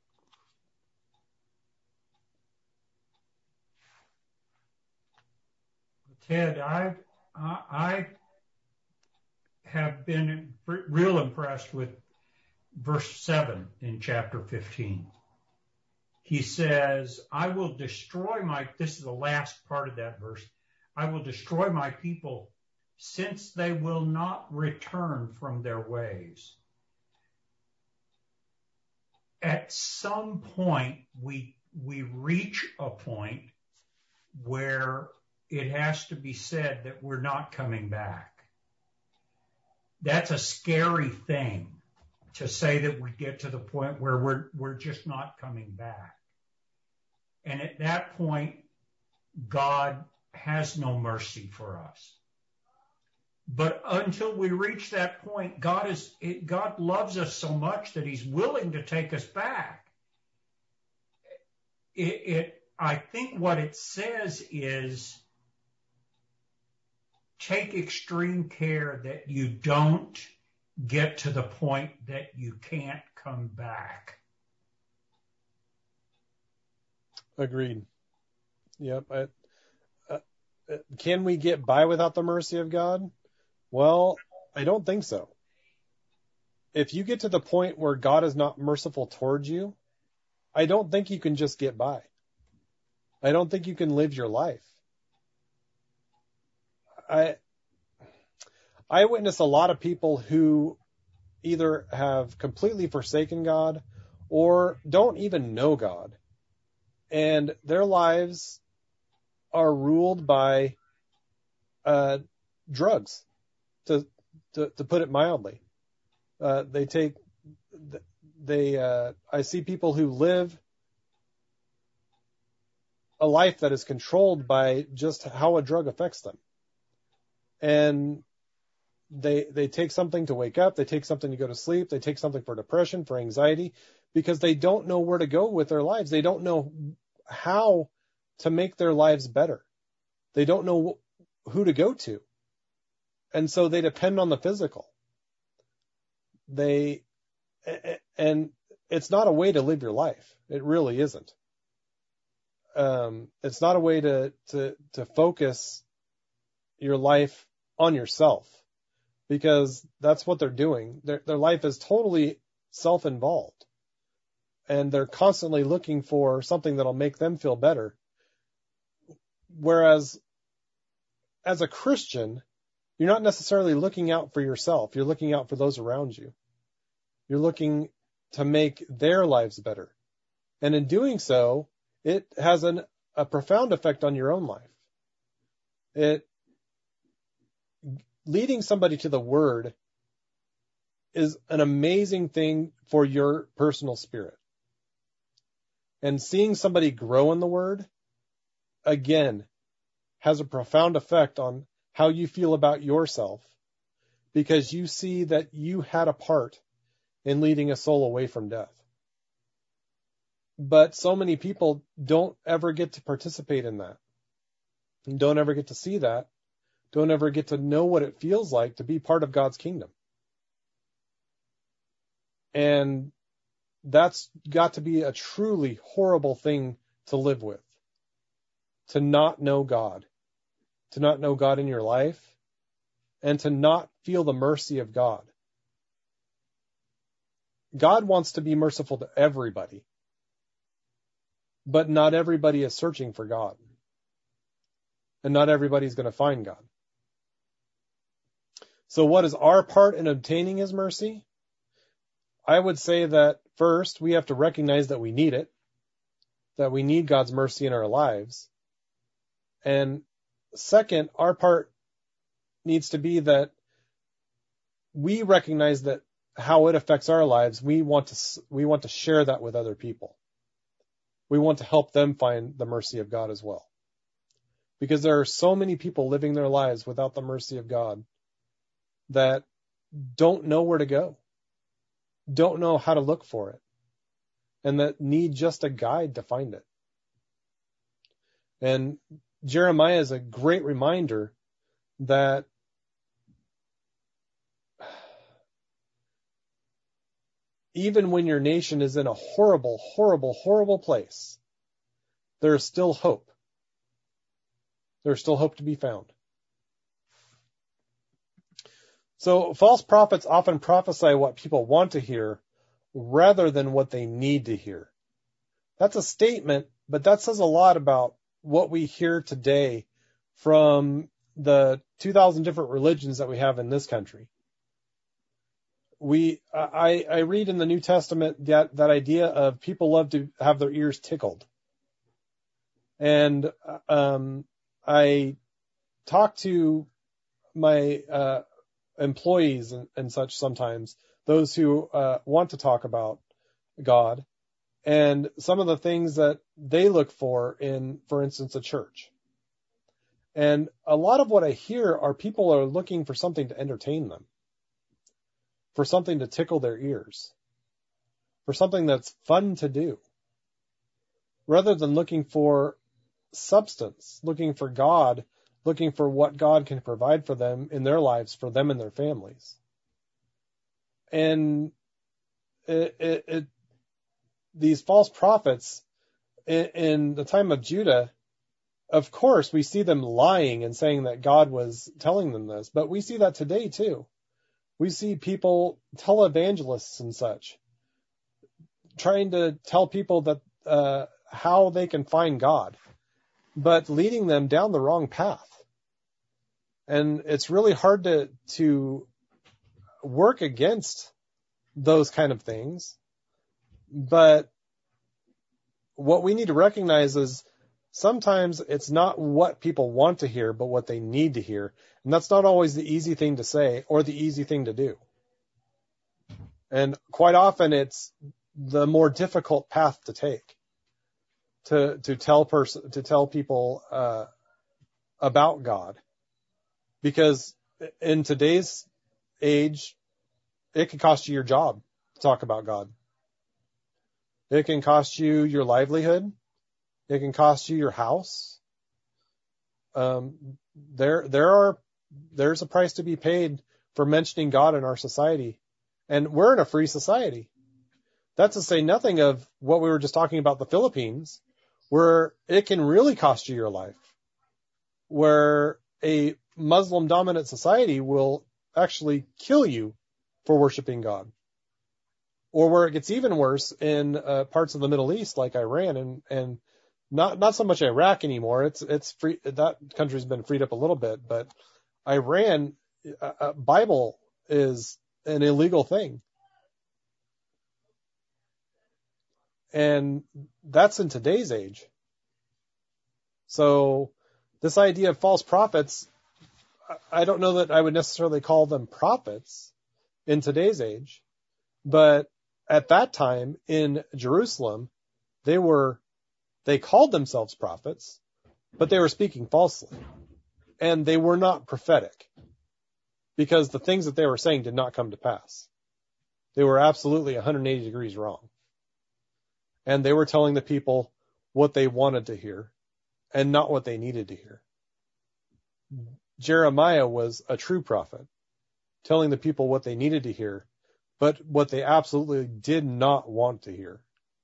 [SPEAKER 3] Ted, I, I have been real impressed with verse seven in chapter fifteen. He says, I will destroy my, this is the last part of that verse, I will destroy my people since they will not return from their ways. At some point, we, we reach a point where it has to be said that we're not coming back. That's a scary thing, to say that we get to the point where we're, we're just not coming back. And at that point, God has no mercy for us. But until we reach that point, God is, God loves us so much that he's willing to take us back. It, it, I think what it says is, take extreme care that you don't get to the point that you can't come back.
[SPEAKER 1] Agreed. Yep. I, uh, can we get by without the mercy of God? Well, I don't think so. If you get to the point where God is not merciful towards you, I don't think you can just get by. I don't think you can live your life. I I witness a lot of people who either have completely forsaken God or don't even know God. And their lives are ruled by uh, drugs, to, to to put it mildly. Uh, they take, they. Uh, I see people who live a life that is controlled by just how a drug affects them, and they they take something to wake up, they take something to go to sleep, they take something for depression, for anxiety, because they don't know where to go with their lives. They don't know how to make their lives better. They don't know who to go to. And so they depend on the physical. They, and it's not a way to live your life. It really isn't. Um, it's not a way to, to, to focus your life on yourself, because that's what they're doing. Their, their life is totally self-involved, and they're constantly looking for something that'll make them feel better. Whereas as a Christian, you're not necessarily looking out for yourself. You're looking out for those around you. You're looking to make their lives better. And in doing so, it has an, a profound effect on your own life. It, leading somebody to the Word is an amazing thing for your personal spirit. And seeing somebody grow in the Word, again, has a profound effect on how you feel about yourself, because you see that you had a part in leading a soul away from death. But so many people don't ever get to participate in that, and don't ever get to see that, don't ever get to know what it feels like to be part of God's kingdom. And that's got to be a truly horrible thing to live with, to not know God, to not know God in your life, and to not feel the mercy of God. God wants to be merciful to everybody, but not everybody is searching for God. and not everybody's going to find God. So what is our part in obtaining his mercy? I would say that first, we have to recognize that we need it, that we need God's mercy in our lives. And second, our part needs to be that we recognize that how it affects our lives, we want to we want to share that with other people. We want to help them find the mercy of God as well. Because there are so many people living their lives without the mercy of God that don't know where to go, don't know how to look for it, and that need just a guide to find it. And Jeremiah is a great reminder that even when your nation is in a horrible, horrible, horrible place, there is still hope. There's still hope to be found. So false prophets often prophesy what people want to hear rather than what they need to hear. That's a statement, but that says a lot about what we hear today from the two thousand different religions that we have in this country. We, I, I read in the New Testament that, that idea of people love to have their ears tickled. And, um, I talk to my, uh, employees and, and such sometimes, those who, uh, want to talk about God, and some of the things that they look for in, for instance, a church. And a lot of what I hear are people are looking for something to entertain them, for something to tickle their ears, for something that's fun to do, rather than looking for substance, looking for God, looking for what God can provide for them in their lives, for them and their families. And it, it, it, these false prophets in, in the time of Judah, of course, we see them lying and saying that God was telling them this, but we see that today too. We see people, televangelists and such, trying to tell people that uh, how they can find God, but leading them down the wrong path. And it's really hard to to work against those kind of things. But what we need to recognize is sometimes it's not what people want to hear, but what they need to hear. And that's not always the easy thing to say or the easy thing to do. And quite often it's the more difficult path to take to, to tell person, to tell people, uh, about God. Because in today's age, it can cost you your job to talk about God. It can cost you your livelihood. It can cost you your house. Um, there, there are, there's a price to be paid for mentioning God in our society. And we're in a free society. That's to say nothing of what we were just talking about the Philippines, where it can really cost you your life, where a Muslim dominant society will actually kill you for worshiping God. Or where it gets even worse in uh, parts of the Middle East, like Iran, and, and not, not so much Iraq anymore. It's, it's free. That country's been freed up a little bit, but Iran, uh, Bible is an illegal thing. And that's in today's age. So this idea of false prophets, I don't know that I would necessarily call them prophets in today's age, but at that time in Jerusalem, they were, they called themselves prophets, but they were speaking falsely, and they were not prophetic because the things that they were saying did not come to pass. They were absolutely one hundred eighty degrees wrong. And they were telling the people what they wanted to hear and not what they needed to hear. Jeremiah was a true prophet, telling the people what they needed to hear, but what they absolutely did not want to hear.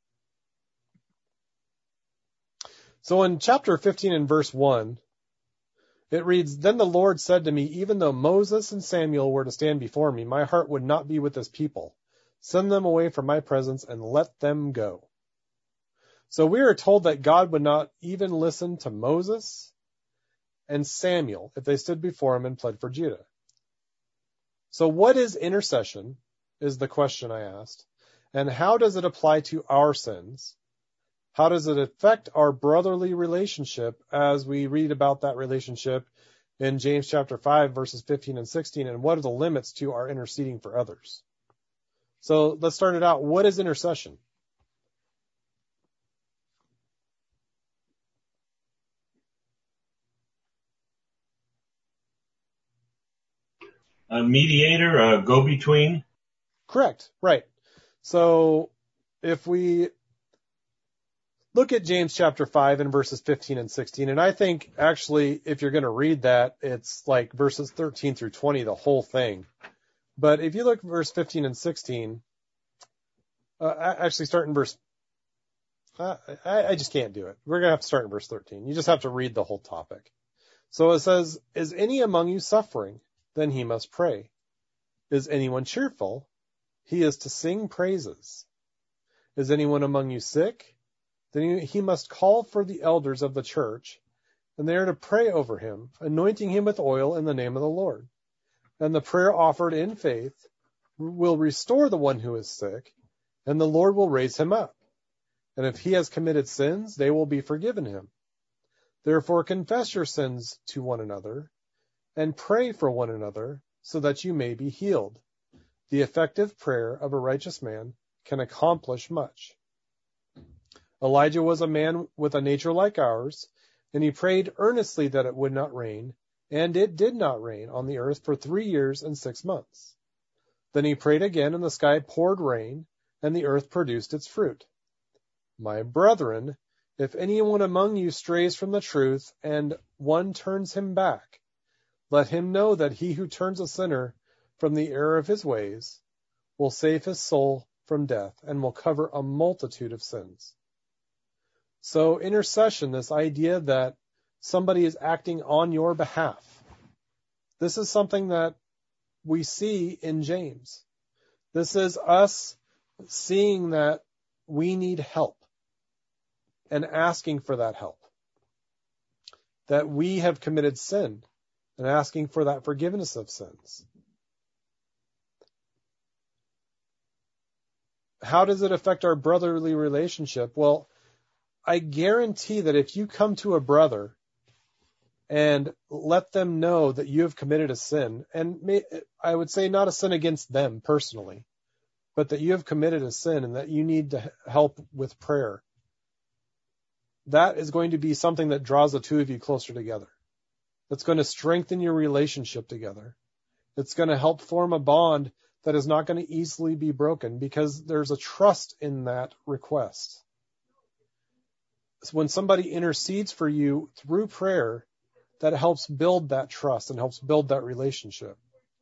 [SPEAKER 1] So in chapter fifteen and verse one, it reads, "Then the Lord said to me, even though Moses and Samuel were to stand before me, my heart would not be with this people. Send them away from my presence and let them go." So we are told that God would not even listen to Moses and Samuel if they stood before him and pled for Judah. So what is intercession is the question I asked. And how does it apply to our sins? How does it affect our brotherly relationship as we read about that relationship in James chapter five, verses fifteen and sixteen? And what are the limits to our interceding for others? So let's start it out. What is intercession?
[SPEAKER 10] A mediator, a go-between?
[SPEAKER 1] Correct. Right. So if we look at James chapter five and verses fifteen and sixteen, and I think actually if you're going to read that, it's like verses thirteen through twenty, the whole thing. But if you look at verse fifteen and sixteen, uh, actually start in verse, uh, I, I just can't do it. We're going to have to start in verse thirteen. You just have to read the whole topic. So it says, is any among you suffering? Then he must pray. Is anyone cheerful? He is to sing praises. Is anyone among you sick? Then he must call for the elders of the church, and they are to pray over him, anointing him with oil in the name of the Lord. And the prayer offered in faith will restore the one who is sick, and the Lord will raise him up. And if he has committed sins, they will be forgiven him. Therefore confess your sins to one another, and pray for one another, so that you may be healed. The effective prayer of a righteous man can accomplish much. Elijah was a man with a nature like ours, and he prayed earnestly that it would not rain, and it did not rain on the earth for three years and six months. Then he prayed again, and the sky poured rain, and the earth produced its fruit. My brethren, if anyone among you strays from the truth, and one turns him back, let him know that he who turns a sinner from the error of his ways will save his soul from death and will cover a multitude of sins. So intercession, this idea that somebody is acting on your behalf, this is something that we see in James. This is us seeing that we need help and asking for that help, that we have committed sin and asking for that forgiveness of sins. How does it affect our brotherly relationship? Well, I guarantee that if you come to a brother and let them know that you have committed a sin, and may, I would say not a sin against them personally, but that you have committed a sin and that you need to help with prayer, that is going to be something that draws the two of you closer together. That's going to strengthen your relationship together. It's going to help form a bond that is not going to easily be broken because there's a trust in that request. So when somebody intercedes for you through prayer, that helps build that trust and helps build that relationship.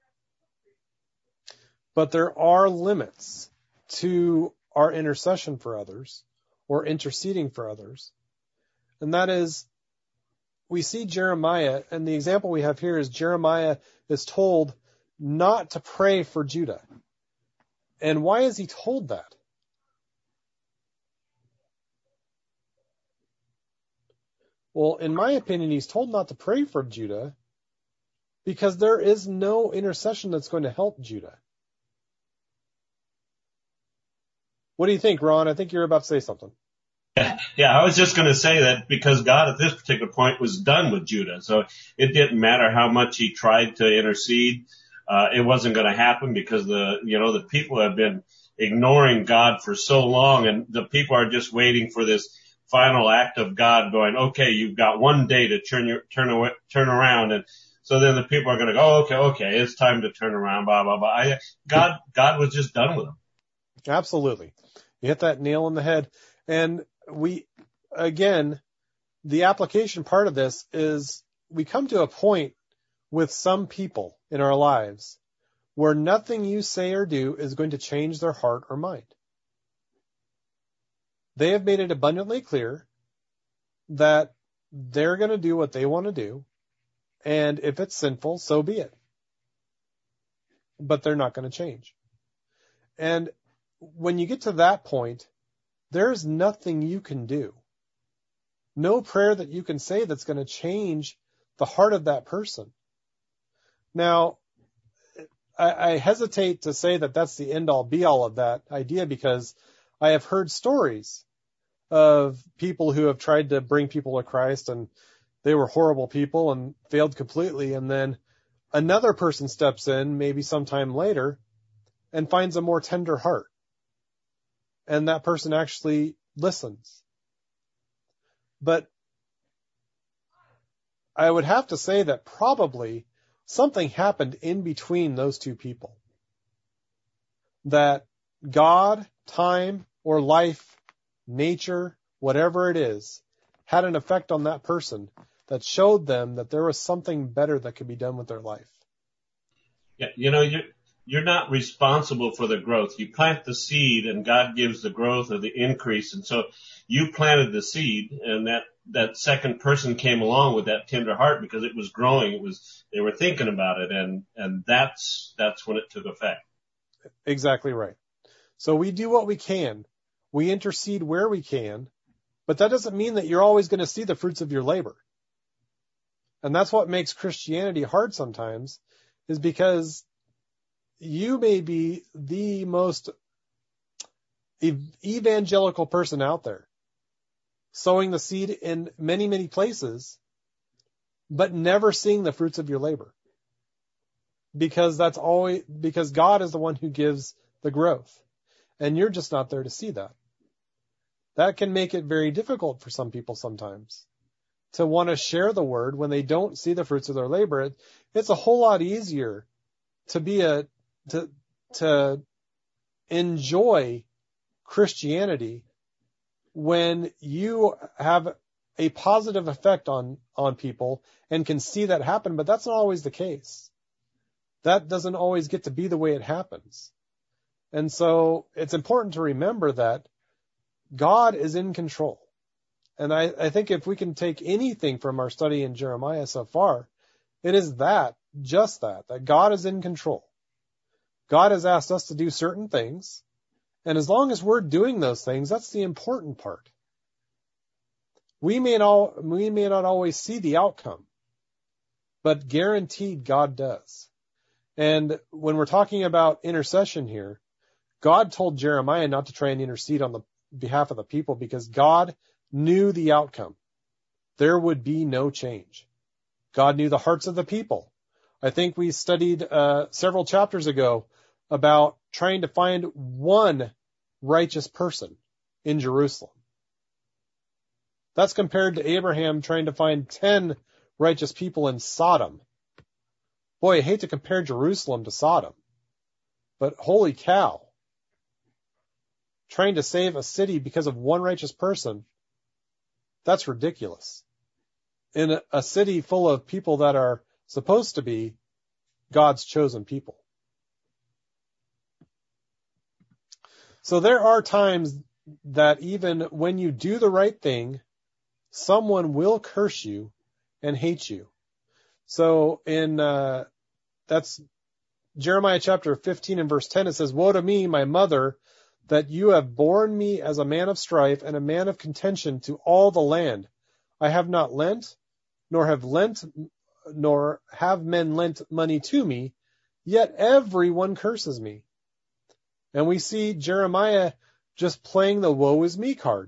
[SPEAKER 1] But there are limits to our intercession for others or interceding for others. And that is, we see Jeremiah, and the example we have here is Jeremiah is told not to pray for Judah. And why is he told that? Well, in my opinion, he's told not to pray for Judah because there is no intercession that's going to help Judah. What do you think, Ron? I think you're about to say something.
[SPEAKER 10] Yeah, I was just going to say that because God at this particular point was done with Judah. So it didn't matter how much he tried to intercede. Uh, it wasn't going to happen because the, you know, the people have been ignoring God for so long, and the people are just waiting for this final act of God going, okay, you've got one day to turn your, turn away, turn around. And so then the people are going to go, oh, okay, okay, it's time to turn around, blah, blah, blah. I, God, God was just done with them.
[SPEAKER 1] Absolutely. You hit that nail on the head. And we, again, the application part of this is we come to a point with some people in our lives where nothing you say or do is going to change their heart or mind. They have made it abundantly clear that they're going to do what they want to do, and if it's sinful, so be it. But they're not going to change. And when you get to that point, there's nothing you can do. No prayer that you can say that's going to change the heart of that person. Now, I, I hesitate to say that that's the end-all be-all of that idea, because I have heard stories of people who have tried to bring people to Christ, and they were horrible people and failed completely, and then another person steps in, maybe sometime later, and finds a more tender heart. And that person actually listens. But I would have to say that probably something happened in between those two people. That God, time, or life, nature, whatever it is, had an effect on that person that showed them that there was something better that could be done with their life.
[SPEAKER 10] Yeah, you know, you're, you're not responsible for the growth. You plant the seed and God gives the growth or the increase. And so you planted the seed, and that, that second person came along with that tender heart because it was growing. It was, they were thinking about it, and, and that's, that's when it took effect.
[SPEAKER 1] Exactly right. So we do what we can. We intercede where we can, but that doesn't mean that you're always going to see the fruits of your labor. And that's what makes Christianity hard sometimes, is because you may be the most ev- evangelical person out there, sowing the seed in many, many places, but never seeing the fruits of your labor. Because that's always, because God is the one who gives the growth, and you're just not there to see that. That can make it very difficult for some people sometimes to want to share the word when they don't see the fruits of their labor. It, it's a whole lot easier to be a, to, to enjoy Christianity when you have a positive effect on, on people and can see that happen, but that's not always the case. That doesn't always get to be the way it happens. And so it's important to remember that God is in control. And I, I think if we can take anything from our study in Jeremiah so far, it is that, just that, that God is in control. God has asked us to do certain things, and as long as we're doing those things, that's the important part. We may not, we may not always see the outcome, but guaranteed God does. And when we're talking about intercession here, God told Jeremiah not to try and intercede on the behalf of the people because God knew the outcome. There would be no change. God knew the hearts of the people. I think we studied uh, several chapters ago about trying to find one righteous person in Jerusalem. That's compared to Abraham trying to find ten righteous people in Sodom. Boy, I hate to compare Jerusalem to Sodom, but holy cow. Trying to save a city because of one righteous person, that's ridiculous. In a, a city full of people that are supposed to be God's chosen people. So there are times that even when you do the right thing, someone will curse you and hate you. So in, uh, that's Jeremiah chapter fifteen and verse ten, it says, "Woe to me, my mother, that you have borne me as a man of strife and a man of contention to all the land. I have not lent, nor have lent, nor have men lent money to me, yet everyone curses me." And we see Jeremiah just playing the woe is me card.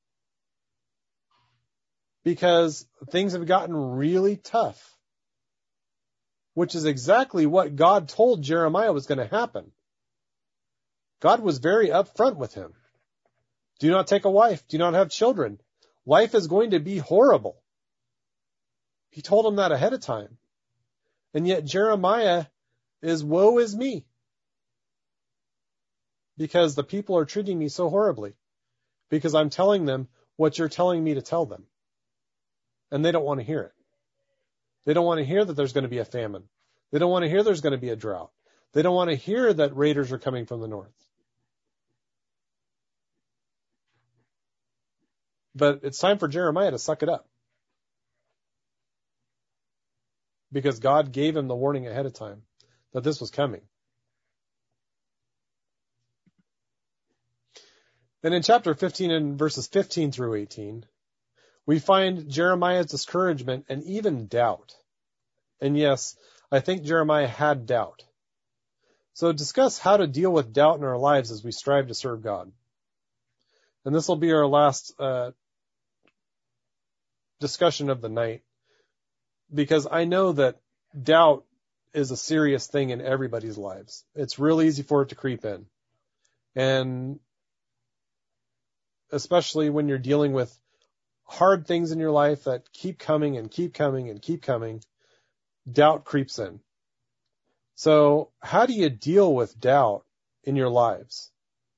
[SPEAKER 1] Because things have gotten really tough. Which is exactly what God told Jeremiah was going to happen. God was very upfront with him. Do not take a wife. Do not have children. Life is going to be horrible. He told him that ahead of time. And yet Jeremiah is woe is me. Because the people are treating me so horribly. Because I'm telling them what you're telling me to tell them. And they don't want to hear it. They don't want to hear that there's going to be a famine. They don't want to hear there's going to be a drought. They don't want to hear that raiders are coming from the north. But it's time for Jeremiah to suck it up. Because God gave him the warning ahead of time that this was coming. And in chapter fifteen and verses fifteen through eighteen, We find Jeremiah's discouragement and even doubt. And yes, I think Jeremiah had doubt. So discuss how to deal with doubt in our lives as we strive to serve God. And this will be our last uh, discussion of the night, because I know that doubt is a serious thing in everybody's lives. It's real easy for it to creep in. And especially when you're dealing with hard things in your life that keep coming and keep coming and keep coming, doubt creeps in. So how do you deal with doubt in your lives?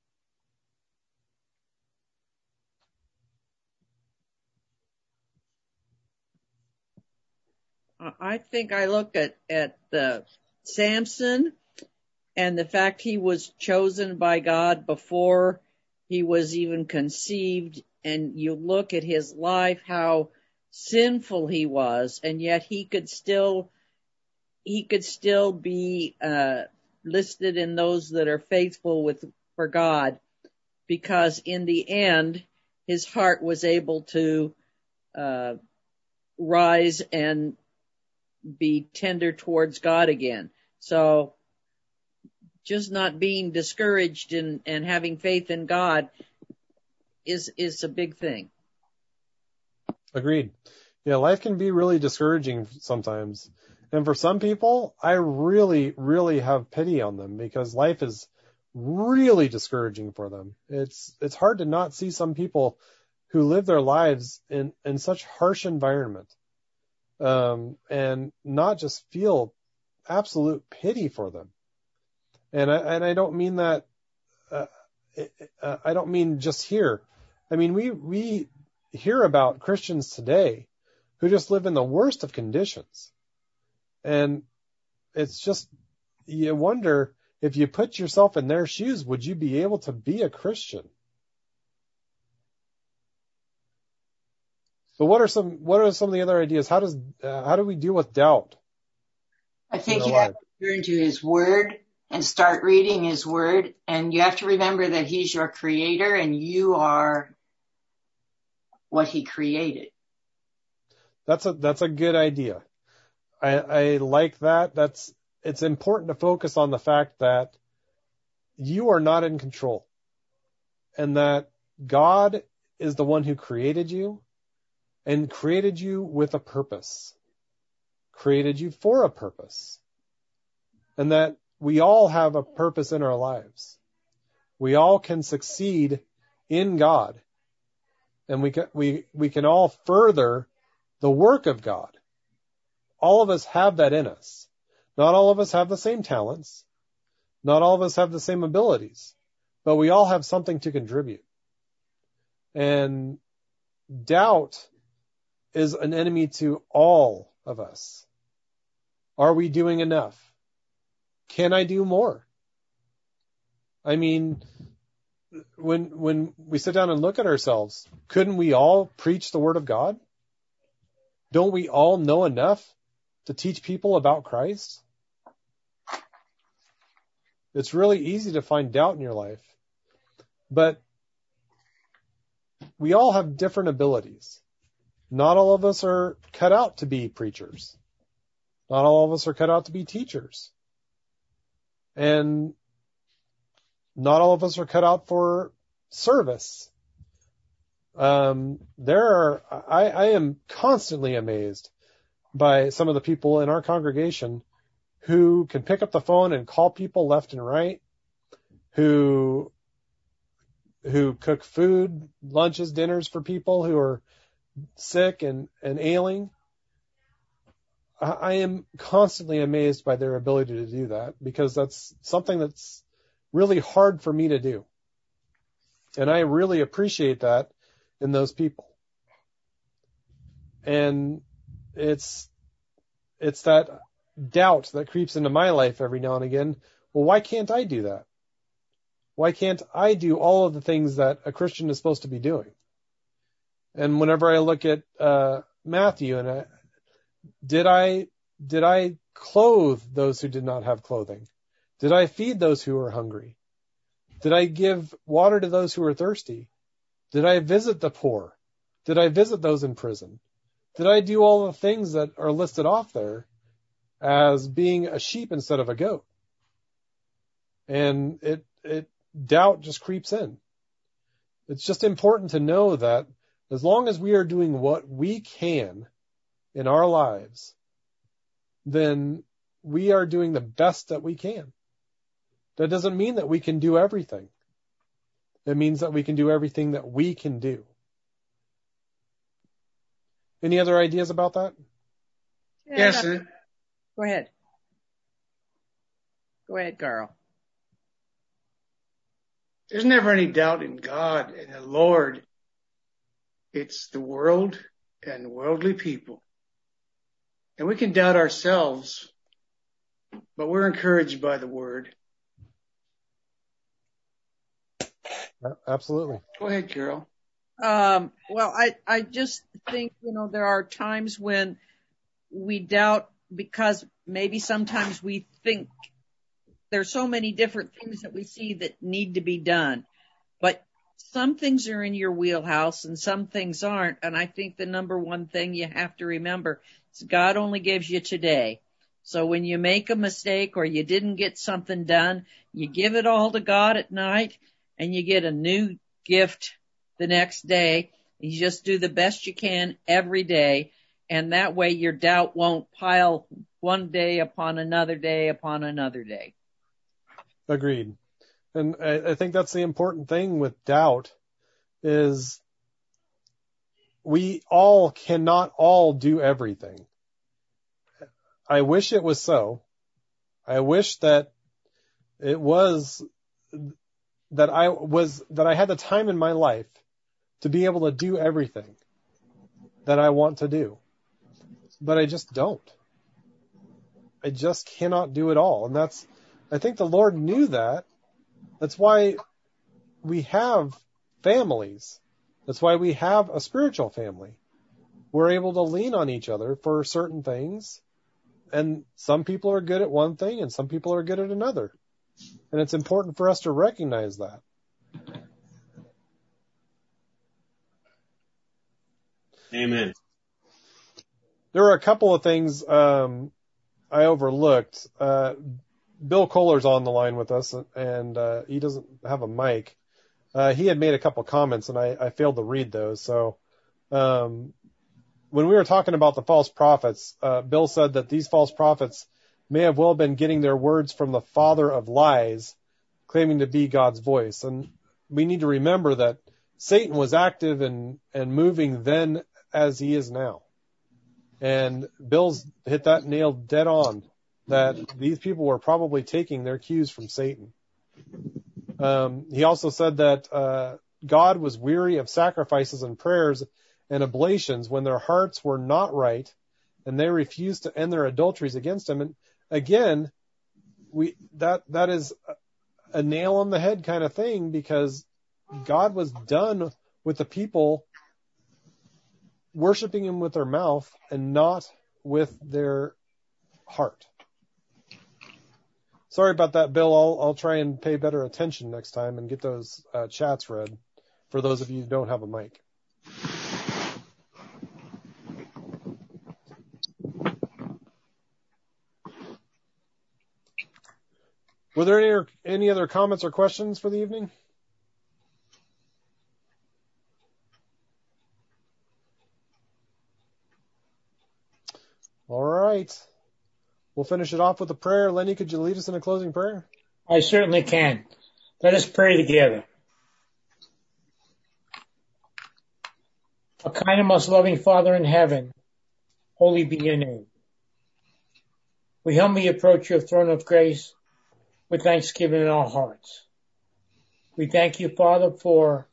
[SPEAKER 2] I think I look at, at the Samson and the fact he was chosen by God before he was even conceived, and you look at his life, how sinful he was, and yet he could still, he could still be, uh, listed in those that are faithful with, for God, because in the end, his heart was able to, uh, rise and be tender towards God again. So just not being discouraged and, and having faith in God is, is a big thing.
[SPEAKER 1] Agreed. Yeah, life can be really discouraging sometimes. And for some people, I really, really have pity on them because life is really discouraging for them. It's, it's hard to not see some people who live their lives in, in such harsh environment. Um, and not just feel absolute pity for them. And I, and I don't mean that, uh, uh, I don't mean just here. I mean, we, we hear about Christians today who just live in the worst of conditions. And it's just, you wonder if you put yourself in their shoes, would you be able to be a Christian? But what are some what are some of the other ideas? How does uh, how do we deal with doubt?
[SPEAKER 6] I think you have to turn to his word and start reading his word, and you have to remember that he's your creator and you are what he created.
[SPEAKER 1] That's a that's a good idea. I I like that. That's it's important to focus on the fact that you are not in control, and that God is the one who created you. And created you with a purpose, created you for a purpose, and that we all have a purpose in our lives. We all can succeed in God, and we can, we, we can all further the work of God. All of us have that in us. Not all of us have the same talents. Not all of us have the same abilities, but we all have something to contribute. And doubt is an enemy to all of us. Are we doing enough? Can I do more? I mean, when when we sit down and look at ourselves, couldn't we all preach the word of God? Don't we all know enough to teach people about Christ? It's really easy to find doubt in your life, but we all have different abilities. Not all of us are cut out to be preachers. Not all of us are cut out to be teachers. And not all of us are cut out for service. Um, there are, I, I am constantly amazed by some of the people in our congregation who can pick up the phone and call people left and right, who, who cook food, lunches, dinners for people who are sick and, and ailing. I, I am constantly amazed by their ability to do that, because that's something that's really hard for me to do. And I really appreciate that in those people. And it's, it's that doubt that creeps into my life every now and again. Well, why can't I do that? Why can't I do all of the things that a Christian is supposed to be doing? And whenever I look at uh, Matthew, and I, did I did I clothe those who did not have clothing? Did I feed those who were hungry? Did I give water to those who were thirsty? Did I visit the poor? Did I visit those in prison? Did I do all the things that are listed off there as being a sheep instead of a goat? And it, it, doubt just creeps in. It's just important to know that as long as we are doing what we can in our lives, then we are doing the best that we can. That doesn't mean that we can do everything. It means that we can do everything that we can do. Any other ideas about that?
[SPEAKER 9] Yeah, yes. Uh,
[SPEAKER 2] go ahead. Go ahead, Carl.
[SPEAKER 9] There's never any doubt in God and the Lord. It's the world and worldly people. And we can doubt ourselves, but we're encouraged by the word.
[SPEAKER 1] Absolutely.
[SPEAKER 9] Go ahead, Carol.
[SPEAKER 2] Um, well, I, I just think, you know, there are times when we doubt because maybe sometimes we think there's so many different things that we see that need to be done, but some things are in your wheelhouse and some things aren't. And I think the number one thing you have to remember is God only gives you today. So when you make a mistake or you didn't get something done, you give it all to God at night and you get a new gift the next day. You just do the best you can every day. And that way your doubt won't pile one day upon another day upon another day.
[SPEAKER 1] Agreed. And I, I think that's the important thing with doubt is we all cannot all do everything. I wish it was so. I wish that it was that I was, that I had the time in my life to be able to do everything that I want to do. But I just don't. I just cannot do it all. And that's, I think the Lord knew that. That's why we have families. That's why we have a spiritual family. We're able to lean on each other for certain things. And some people are good at one thing and some people are good at another. And it's important for us to recognize that.
[SPEAKER 10] Amen.
[SPEAKER 1] There were a couple of things um, I overlooked. Uh, Bill Kohler's on the line with us, and uh, he doesn't have a mic. Uh, he had made a couple comments, and I, I failed to read those. So um, when we were talking about the false prophets, uh, Bill said that these false prophets may have well been getting their words from the father of lies, claiming to be God's voice. And we need to remember that Satan was active and, and moving then as he is now. And Bill's hit that nail dead on, that these people were probably taking their cues from Satan. Um, he also said that uh, God was weary of sacrifices and prayers and oblations when their hearts were not right, and they refused to end their adulteries against him. And again, we that that is a nail on the head kind of thing, because God was done with the people worshiping him with their mouth and not with their heart. Sorry about that, Bill. I'll, I'll try and pay better attention next time and get those uh, chats read for those of you who don't have a mic. Were there any, any other comments or questions for the evening? All right. We'll finish it off with a prayer. Lenny, could you lead us in a closing prayer?
[SPEAKER 4] I certainly can. Let us pray together. A kind and most loving Father in heaven, holy be your name. We humbly approach your throne of grace with thanksgiving in our hearts. We thank you, Father, for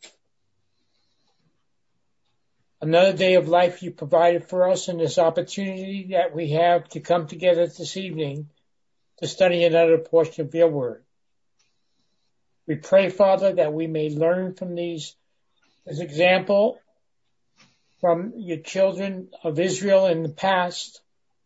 [SPEAKER 4] another day of life you provided for us, and this opportunity that we have to come together this evening to study another portion of your word. We pray, Father, that we may learn from these, this example from your children of Israel in the past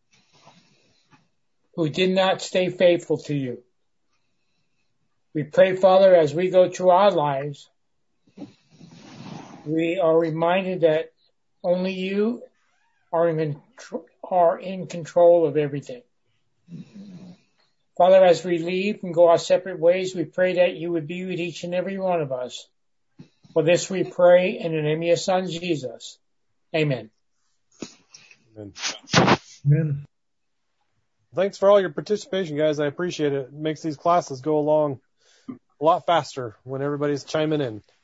[SPEAKER 4] who did not stay faithful to you. We pray, Father, as we go through our lives, we are reminded that Only you are in, are in control of everything. Father, as we leave and go our separate ways, we pray that you would be with each and every one of us. For this we pray in the name of your Son, Jesus. Amen.
[SPEAKER 1] Amen.
[SPEAKER 11] Amen.
[SPEAKER 1] Thanks for all your participation, guys. I appreciate it. It makes these classes go along a lot faster when everybody's chiming in.